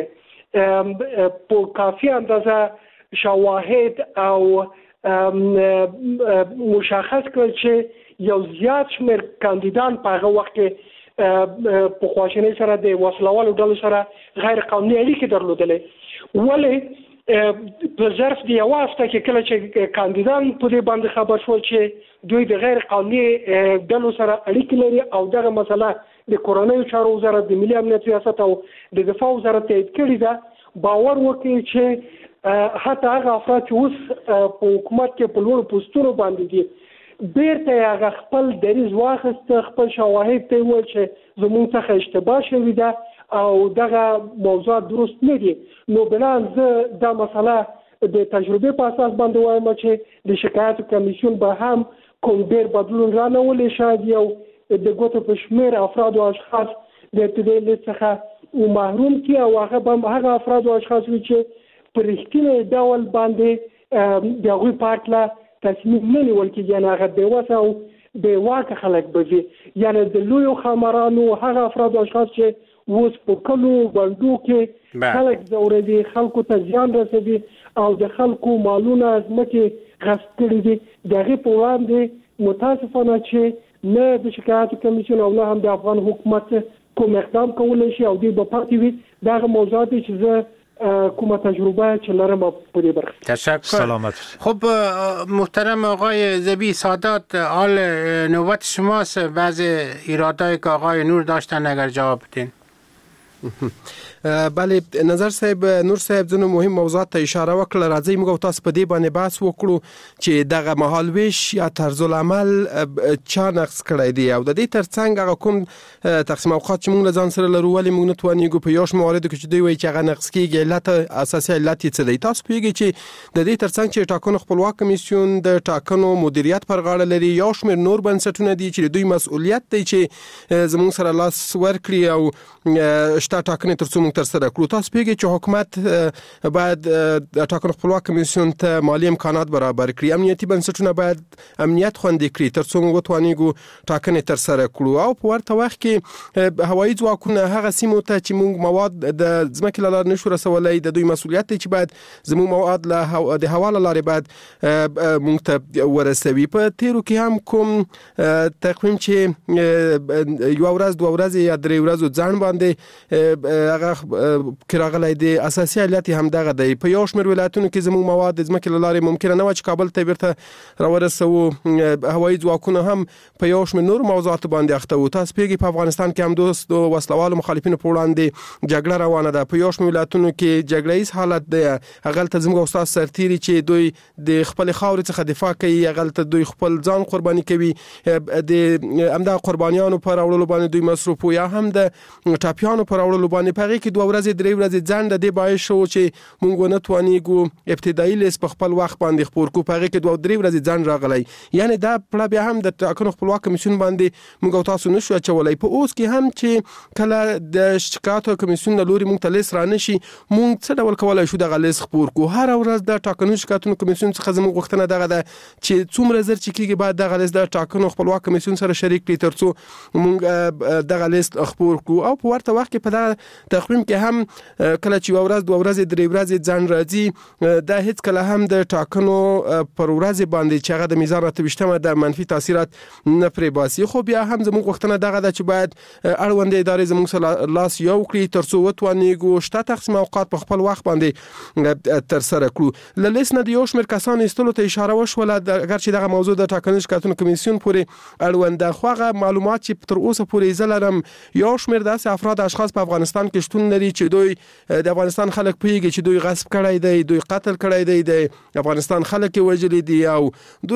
کې په کافي اندازه شواهد او مشخص کړ چې یو زیات شمېر کاندیدان په هغه وخت کې په خواشینۍ سره د وسلوالو ډلو سره غیر قانوني اړیکې درلودلې ولې په ظرف د یو هفته کې کله چې کاندیدان په دې باندې خبر شول چې دوی د غیر قانوني ډلو سره اړیکې لري او دغه مسله د کورنیو چارو وزارت د ملي امنیت ریاست او د دفاع وزارت تایید کړې ده باور وکړي چې حتی هغه افراد چې اوس په حکومت کې په لوړو پوستونو باندې دي بیرته هغه خپل دریز واخیست خپل شواهد ته وویل چې زموږ څخه اشتباه شوې ده او دغه موضوعات درست نه دي نو بنان زه دا مسله د تجربې په اساس باندې وایم چې د شکایاتو کمیسیون به هم کوم ډیر بدلون را نه ولې شاید یو د ګوتو په شمیر افراد او اشخاص د ابتدایي لیست څخه محروم کی او هغه افراد او اشخاص چې په رښتینی ډول باندې د هغوی په هکله تصمیم نه نیول کېږي، یعنې هغه بېوسه او بېواکه خلک به وي، یعنې د لویو خامرانو هغه افراد او اشخاص چې اوس په کلو بنډو کې خلک ځوروي، خلکو ته زیان رسوي او د خلکو مالونه ځمکې غصب کړي دي، د هغې په وړاندې متاسفانه چې نه د شکایاتو کمیسیون او نه هم د افغان حکومت کوم اقدام کولی شي او دوی به پاتې وي. دا هغه موضوعات دي چې زه کومه تجربه چې لرم په دې برخه. تشکر. سلامت. خب محترم آقای زبی سادات، حال نوبت شماست. بعض ایرادایی که آقای نور داشتن اگر جواب بدین. بله نظر صاحب، نور صاحب ځنو مهم موضوعات ته اشاره وکړه. راځي موږ تاسو په دې باندې بحث وکړو چې دغه مهالویش یا طرز العمل چا نقص کړی دی او د دې ترڅنګ هغه کوم تقسیم اوقات چې موږ له ځان سره لرو ولې موږ نه توانیږو په یوش مواردو کې چې دوی وایي چې هغه نقص کیږي، علت اساسي علت یې څه دی؟ تاسو پوهیږئ چې د دې ترڅنګ چې ټاکنو خپلواک کمیسیون د ټاکنو مدیریت پر غاړه لري، یو شمېر نور بنسټونه دي چې دوی مسؤلیت دی چې زموږ سره لاس ورکړي او شته ټاکنې تر څو تر سره کړو. تاسو پیږئ چې حکومت باید د ټاکنو خپلواک کمیسیون ته مالی امکانات برابر کړي، امنیتي بنسټونه باید امنیت خوندي کړي تر څو موږ وتوانیږو ټاکنې تر سره کړو او په ورته وخت کې هوایي ځواکونه هغه سیمو ته چې موږ مواد د ځمکې له لارې نشو رسولی، د دوی مسؤلیت دی چې باید زموږ مواد د هوا له لارې باید موږ ته ورسوي. په تیرو کې هم کوم تقویم چې یو ورځ دوه ورځې یا درې ورځو ځان باندې هغه کې راغلی دی، اساسي علت هم دغه دی. په یو شمېر ولایتونو کې زموږ مواد د ځمکې له لارې ممکنه نه وه چې کابل ته بیرته راورسوو، هوایي ځواکونه هم په یو شمېر نورو موضوعاتو باندې اخته وو. تاسو پوهېږئ په افغانستان کې هم د وسلوالو مخالفینو په وړاندې جګړه روانه ده، په یو شمېر ولایتونو کې جګړه ایز حالت دی. هغلته زموږ استاد سرتیري چې دوی د خپلې خاورې څخه دفاع کوي، هغلته دوی خپل ځان قرباني کوي، د همدغه قربانیانو په راوړلو باندې دوی مصروف وو، یا هم د ټاپیانو په راوړلو باندې. په هغې کې 2 ورځې 3 ورځې ځنډ د دې باعث شو چې موږ ونه توانیږو ابتدایي لیست په خپل وخت باندې خپور کړو. په هغې کې 2-3 ورځې ځنډ راغلی، یعنې دا پړه بیا هم د ټاکنو خپلواک کمیسیون باندې موږ او تاسو نشو اچولی. په اوس کې هم چې کله د شکایاتو کمیسیون له لوري موږ ته لیست رانشي، موږ څه ډول کولی شو دغه لیست خپور کړو؟ هره ورځ د ټاکنو شکایتونو کمیسیون څخه زموږ غوښتنه دغه ده چې څومره زر چې کېږي باید دغه لیست د ټاکنو خپلواک کمیسیون سره شریک کړي تر څو موږ دغه لیست خپور کړو. او په ورته وخت کې په دغه تقویم کې هم کله چې 1 ورځ 2 ورځې 3 ورځې ځنډ راځي، دا هیڅ کله هم د ټاکنو پر ورځ باندې چې هغه د میزان 28مه د منفي تاثیرات نه پرې باسي. خو بیا هم زموږ غوښتنه دغه ده چې باید اړوندې ادارې زموږ سره لاس یو کړي تر څو وتوانیږو شته تقسیم اوقات په خپل وخت باندې تر سره کړو. له لیست نه د یو شمېر کسانو ایستلو ته اشاره وشوله، اگر چې دغه موضوع د ټاکنیز شکایتونو کمیسیون پورې اړوند ده. خو هغه معلومات چې تر اوسه پورې زه لرم، یو شمېر داسې افراد اشخاص په افغانستان کې شتون لري چې دوی د افغانستان خلک پوهیږي چې دوی غصب کړی دی، دوی قتل کړی دی، د افغانستان خلک یې وژلي دي او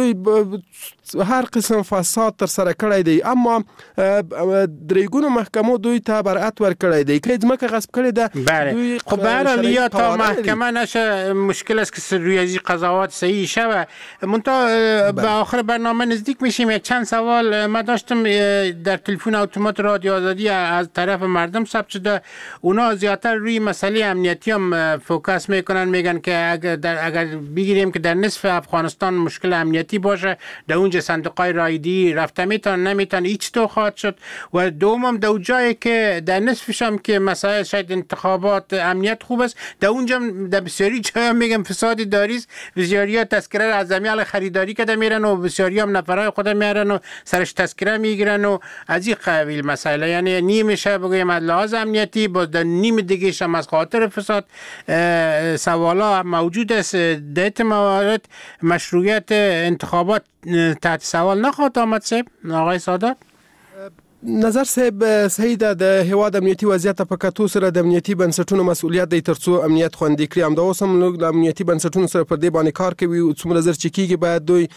دوی هر قسم فساد تر سره کړی دی، اما درېګونو محکمو دوی ته برأت ورکړی دی که ځمکه غصب کړې ده. دوی خب به هر حال یا تا محکمه نشه مشکل است که روی از این قضاوت صحیح شوه. منتها به آخر برنامه نزدیک میشیم. یک چند سوال من داشتم در تلفن اتومات رادیو آزادی از طرف مردم ثبت شده، اونا زیادتر روی مسئله امنیتی هم فوکس میکنن، میگن که اگر بگیریم که در نصف افغانستان مشکل امنیتی باشه، در اونجا صندوقای رایدی رفته میتون نمیتون هیچ تو خواهد شد. و دومم در جایی که در نصفش هم که مسائل شاید انتخابات امنیت خوب است، در اونجا در بسیاری جاها میگن فساد اداری است، بسیاری ها تذکره از زمین خریداری کرده میرن و بسیاری هم نفرای خود میارن و سرش تذکره میگیرن و از این قبیل مسائل، یعنی نیمش بگویم از لحاظ امنیتی، باز در نیم دیگه‌ش هم از خاطر فساد سوالا موجود است. در موارد مشروعیت انتخابات تحت سوال نخواهد آمد. آقای سادات نظر صاحب صحیح ده د هیواد امنیتي وضعیت په کتو سره د امنیتي بنسټونو مسؤلیت دی ترڅو امنیت خوندي کړي. هم دا اوس هم د امنیتي بنسټونو سره پر دې باندې کار کوي او څومره زر چې کیږي باید دوی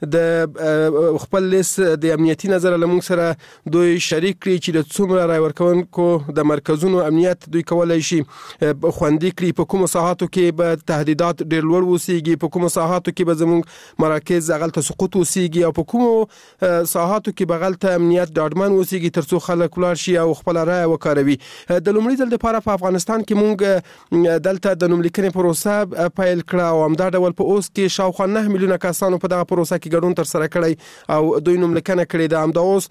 د خپل لیست د امنیتي نظر له موږ سره دوی شریک کړي چې د څومره رای ورکونکو د مرکزونو امنیت دوی کولای شي خوندي کړي. په کومو ساحاتو کې به تهدیدات ډېر لوړ وسیږي، په کومو ساحاتو کې به زموږ مراکز غلطه سقوط وسیږي او په کومو ساحاتو کې به غلطه امنیت ډاډمن وسیږي ترڅو خلک ولاړ شي او خپل رای وکاروي. د لومړي ځل لپاره په افغانستان کې موږ دلته د نوملیکنې پروسه پیل کړه او همدا ډول په اوس کې شاوخوا 9 میلیونه کسانو په دغه پروسه کې ګډون تر سره کړی او دوی نوملیکنه کړې ده. همدا اوس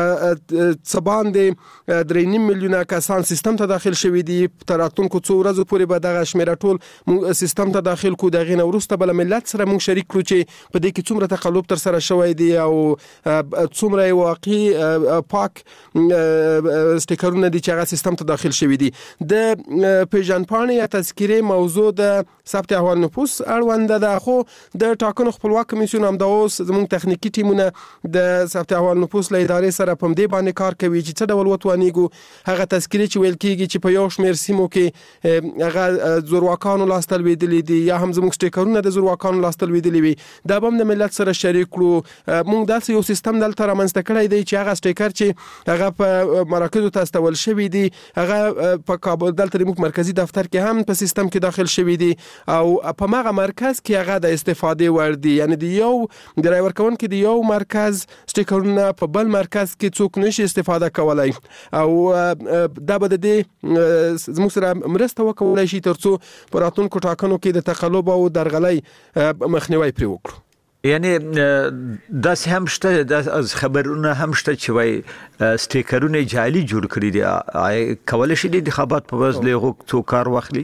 څه باندې 3.5 میلیونه کسان سیستم ته داخل شوي دي. تر راتلونکو څو ورځو پورې به دغه شمیره ټول موږ سیستم ته داخل کو. دغه نه وروسته بل ملت سره موږ شریک کړو چې په دې کې څومره تقلب تر سره شوی دی او څومره واقعي پاک سټیکرونه دي چې هغه سیستم ته داخل شوی دي. د پیژنپاڼې یا تذکیره موضوع د ثبت احوال نفوس اړوند ده، خو د ټاکنو خپلواک کمیسیون هم د اوس زموږ تخنیکی ټیمونه د ثبت احوال نفوس له ادارې سره په دې باندې کار کوي چې څه ډول وتوانیږو هغه تذکیره چې ویل کیږي چې په یو شمېر سیمو کې هغه زورواکانو لاس تلویدلې دي یا هم زموږ سټیکرونه د زورواکانو لاس تلویدلې وي، دا به د ملت سره شریک کړو. موږ داسې یو سیستم دلته رامنځته کړی دی چې هغه سټیکر چې هغه په مراکزو ته استول شوی دي هغه په کابل دلته موږ مرکزی دفتر کې هم په سیستم کې داخل شوی دي او په هغه مرکز کې هغه د استفاده ور دي. یعنی د یو ډرایور کون کې د یو مرکز سټیکرونه په بل مرکز کې څوک نشي استفاده کولای او دا به د زموږ سره مرسته وکولای شي ترڅو په راتلونکو ټاکنو کې د تقلب او درغلۍ مخنیوي پرې وکړو. یعنی داس هم شته از خبرونه هم شته چې وای سټیکرونه جعلي جوړ کړی دي. کولای شي د انتخابات په وځ له څو کار واخلي.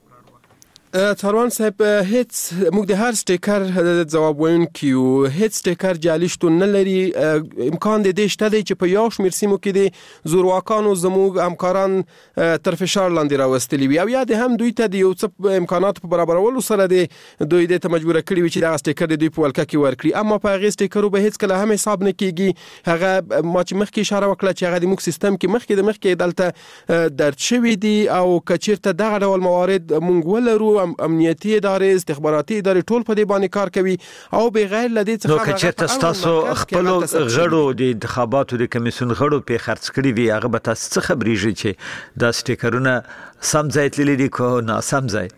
څاروان صاحب هیڅ موږ د هر سټیکر ځواب وایونکو هیڅ سټیکر جعلي شتون نه لري. امکان د دې شته دی چې په یو شمېر سیمو کې د زورواکانو زموږ همکاران تر فشار لاندې راوستلي وي او یا د هم دوی ته د یو څه امکانات په برابرولو سره د دوی د مجبور کړی وي چې دا سټیکر د دوی په ولکه کې ورکړي. اما په هغه سټیکرو به هیڅ کله هم حساب نه کیږي. هغه ما چې مخکې اشاره وکړه چې هغه د موږ سیستم کې مخکې دلته درج شوی دي او کچیرته دغه ډول موارد موږ ولرو امنیتي ادارې استخباراتي ادارې ټول په دې باندې کار کوي او بغیر لدې څخه نو کچیرته تاسو خپل غړو د انتخاباتو د کمیسیون غړو په خرڅ کړی وي هغه به تاسو څه خبرېږي چې دا سټیکرونه سم ځای تللی دي کو نه سم ځای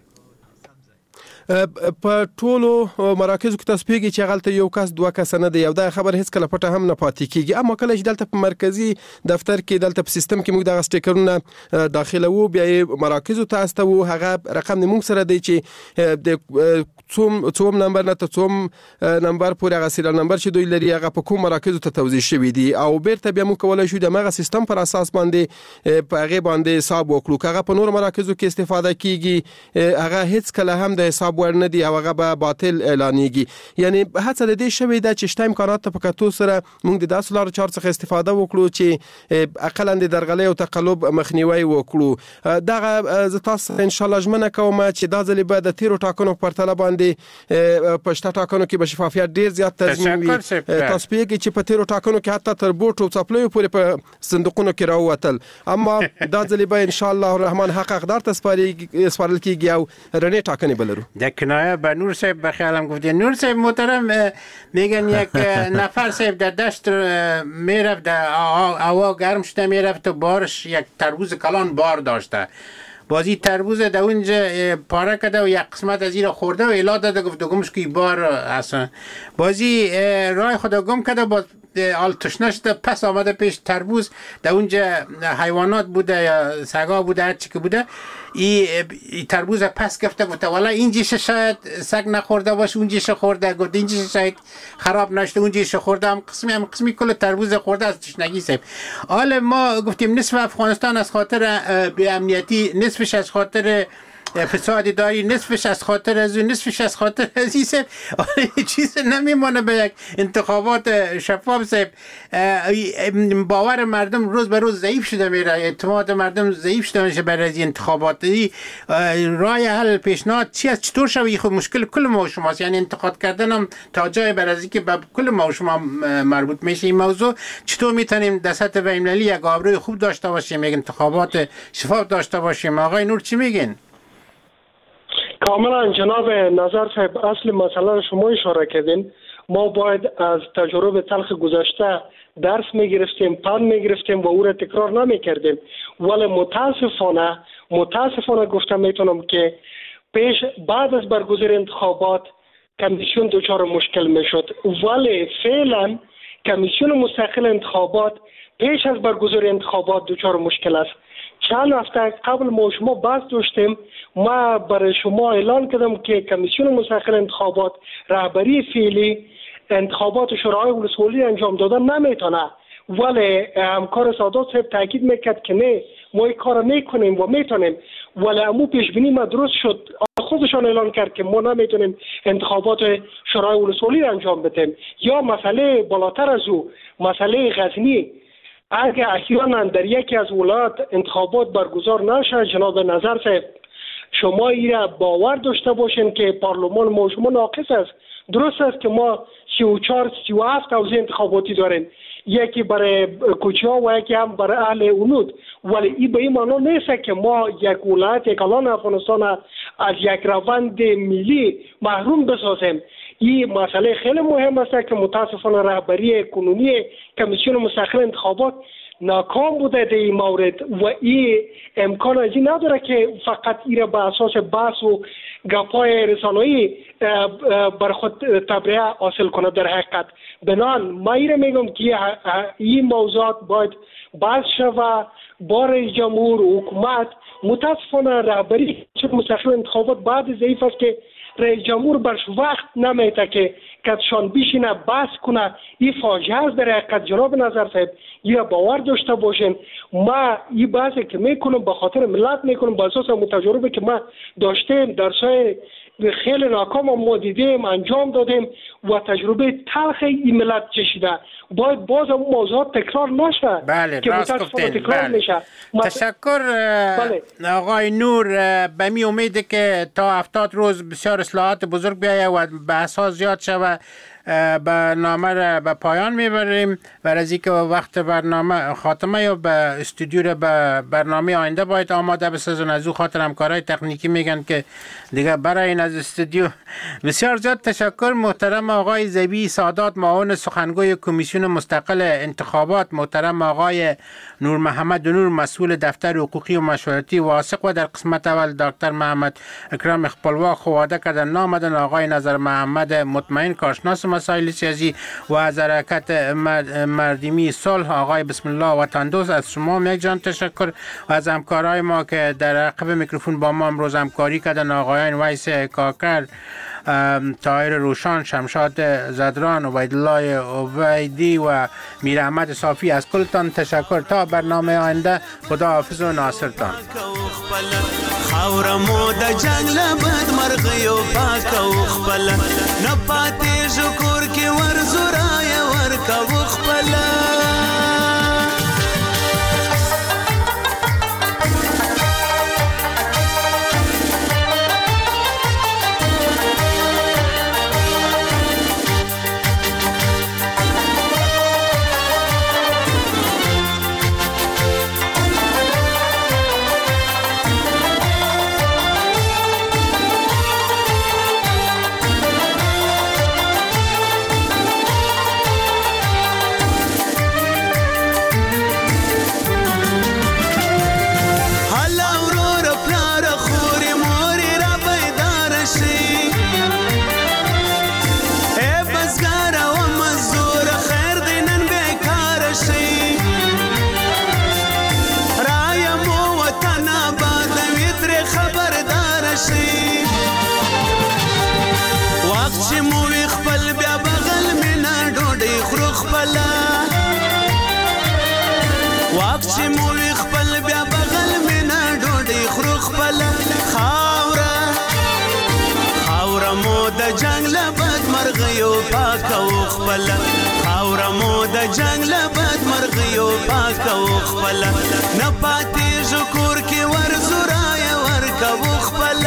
په ټولو مراکزو کې تاسو پیږي چې غلطه یو کس دوه کس نه دی او دا خبر هیڅ کله پټه هم نه پاتې کیږي. اما کله چې دلته په مرکزی دفتر کې دلته په سیستم کې موږ د سټیکرونه داخله وو بیا مراکزو ته استو هغه رقم موږ سره دی چې د څوم نمبر نه ته څوم نمبر پورې هغه سیریال نمبر چې دوی لري هغه په کوم مراکزو ته توزیع شوی دی او بیرته بیا موږ کولای شو د هغه سیستم پر اساس باندې په هغه باندې حساب وکړو. هغه په نور مراکزو کې استفاده کیږي هغه هیڅ کله هم د حساب ور نه دی او هغه به باطل اعلانېږي. یعنی هڅه د دې شوی دا چې شته امکانات په کتو سره موږ د داسې لارو چار څخه استفاده وکړو چې اقل اند درغلۍ او تقلب مخنیوي وکړو. دغه ز تاسو ان شاء الله ژمنه کوم چې دا ځلې به د تیرو ټاکنو په پرتله باندې په شته ټاکنو کې به شفافیت ډیر زیات تضمین وي. تاسو پیږي چې په تیرو ټاکنو کې حتی تر بوټ او څپلیو پورې په صندوقونو کې راووتل اما دا ځلې به ان شاء الله الرحمن حق اقدار ته سپارل کیږي او رڼې ټاکنې بلرو. در کنایه به نور صاحب بخیالم گفتی. نور صاحب محترم میگن یک نفر صاحب در دشت میرفت هوا گرم شده میرفت و بارش یک تربوز کلان بار داشته بازی تربوز در اونجا پاره کرده و یک قسمت از این خورده و الا داده گفت گمش که بار اصلا بازی راه خدا گم کرده با آل تشنه شده پس آمده پیش تربوز در اونجا حیوانات بوده یا سگا بوده هر چی که بوده ای تربوز پس گفته گفته والا این جیشه شاید سگ نخورده باشه اون جیشه خورده گفت این جیشه شاید خراب نشده اون جیشه خورده هم قسمی کل تربوز خورده از تشنگی صاحب. حالا ما گفتیم نصف افغانستان از خاطر به امنیتی نصفش از خاطر فسادی داری، نصفش از خاطر از اون، نصفش از خاطر از این سب. چیز نمیمانه به یک انتخابات شفاف سب. باور مردم روز به روز ضعیف شده میره، اعتماد مردم ضعیف شده میشه برای از انتخاباتی. راه حل پیشنهاد چی است؟ چطور شوی؟ خود مشکل کل ما و شماست، یعنی انتقاد کردن هم تا جای برازی که به کل ما و شما مربوط میشه. این موضوع چطور میتونیم در سطح بین‌المللی یک آبروی خوب داشته باشیم، یک انتخابات شفاف داشته باشیم؟ آقای نور چی میگین؟ کاملا جناب نظر صاحب، اصل مسئله شما اشاره کردین. ما باید از تجربه تلخ گذشته درس میگرفتیم، پند میگرفتیم و او را تکرار نمیکردیم. ولی متاسفانه گفته میتونم که بعد از برگزاری انتخابات کمیسیون دچار مشکل میشد. ولی فعلا کمیسیون مستقل انتخابات پیش از برگزاری انتخابات دچار مشکل است. چند هفته قبل ما شما بحث داشتیم، ما برای شما اعلان کردم که کمیسیون مستقل انتخابات رهبری فعلی انتخابات شورای ولسوالی انجام دادن نمیتونه. ولی همکار سادات صاحب تاکید میکرد که نه، ما این کار میکنیم و میتونیم. ولی امو پیش بینی ما درست شد، خودشان اعلان کرد که ما نمیتونیم انتخابات شورای ولسوالی انجام بدیم. یا مسئله بالاتر از او، مسئله غزنی، اگر احیانا در یکی از ولایات انتخابات برگزار نشه، جناب نظر صاحب شما ایره باور داشته باشین که پارلمان ما شما ناقص است. درست است که ما 34-37 حوزه انتخاباتی داریم، یکی برای کوچه ها و یکی هم برای اهل اونود. ولی این به این معنی نیست که ما یک ولایت کلان افغانستان از یک روند ملی محروم بسازیم. این مسئله خیلی مهم است که متاسفانه رهبری کنونی کمیسیون مستقل انتخابات ناکام بوده در این مورد و این امکان از این نداره که فقط این به اساس بحث و گپای رسانه‌ای بر خود تبرئه حاصل کنه. در حقیقت بنان ما میگم که این موضوعات باید بحث شود با رئیس جمهور و حکومت. متاسفانه رهبری مستقل انتخابات بعد ضعیف است که رئیس جمهور برش وقت نمیده که کتشان بیشینه بحث کنه. این فاجعه است در حقیقت جناب نظر صاحب. یا باور داشته باشین ما این بحثی که میکنم به خاطر ملت میکنم، با اساس تجربه که ما داشتیم درسای خیلی ناکام ما دیدیم انجام دادیم و تجربه تلخ این ملت چشیده. باید باز اون موضوعات تکرار نشه. بله راست گفتین. بله. تشکر آقای نور. به می امید که تا 70 روز بسیار اصلاحات بزرگ بیایه و بحث‌ها زیاد شود. برنامه را به پایان میبریم برای اینکه وقت برنامه خاتمه یا به استودیو را به برنامه آینده باید آماده بسازن. از او خاطر همکارای تکنیکی میگن که دیگه برای این از استودیو. بسیار زیاد تشکر محترم آقای زبی سادات معاون سخنگوی کمیسیون مستقل انتخابات، محترم آقای نور محمد نور مسئول دفتر حقوقی و مشورتی واسق و در قسمت اول دکتر محمد اکرم خپلواک خواده کردن نامدن، آقای نظر محمد مطمئن کارشناس مسائل سیاسی و از حرکت مردمی صلح، آقای بسم الله وطندوست. از شما یک جان تشکر و از همکارای ما که در عقب میکروفون با ما امروز همکاری کردن، آقایان ویس کاکر، طاهر روشان، شمشاد زدران، عبیدالله عبیدی و میر احمد صافی. از کلتان تشکر. تا برنامه آینده خدا حافظ و ناصرتان. خاورمو د جنگ لبد مرغیو پاک او خپل نه پاتې شکر کې ورزورای ورکا خپل. مرغیو پاک او خپل خاور مو د جنگ له بد مرغیو پاک او خپل نه پاتې شکر کې ور زورای ور کو خپل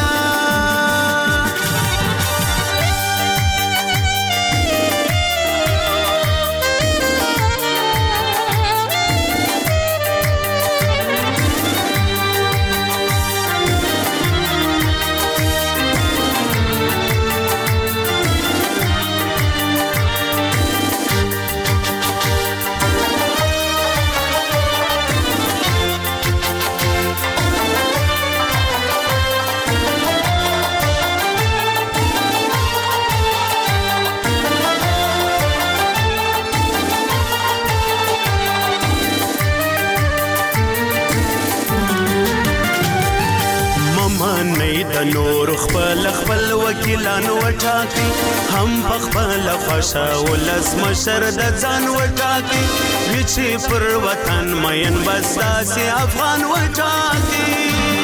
نور خپل خپل وکیلان وټاکي هم خپل خوشا ولس مشر د ځان وټاکي چې پر وطن مین بس داسې افغان وټاکي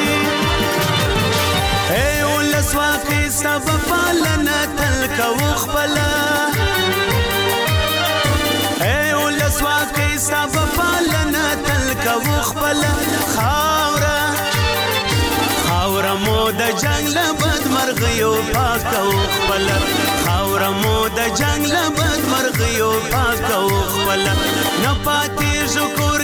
اے ولس واقعي سبب پالنه تل کو خپل اے ولس واقعي سبب پالنه تل کو خپل خاوره خاورمو د جنگ له بد مرغیو پاک او خپل خاورمو د جنگ له بد مرغیو پاک او خپل نه پاتې شکر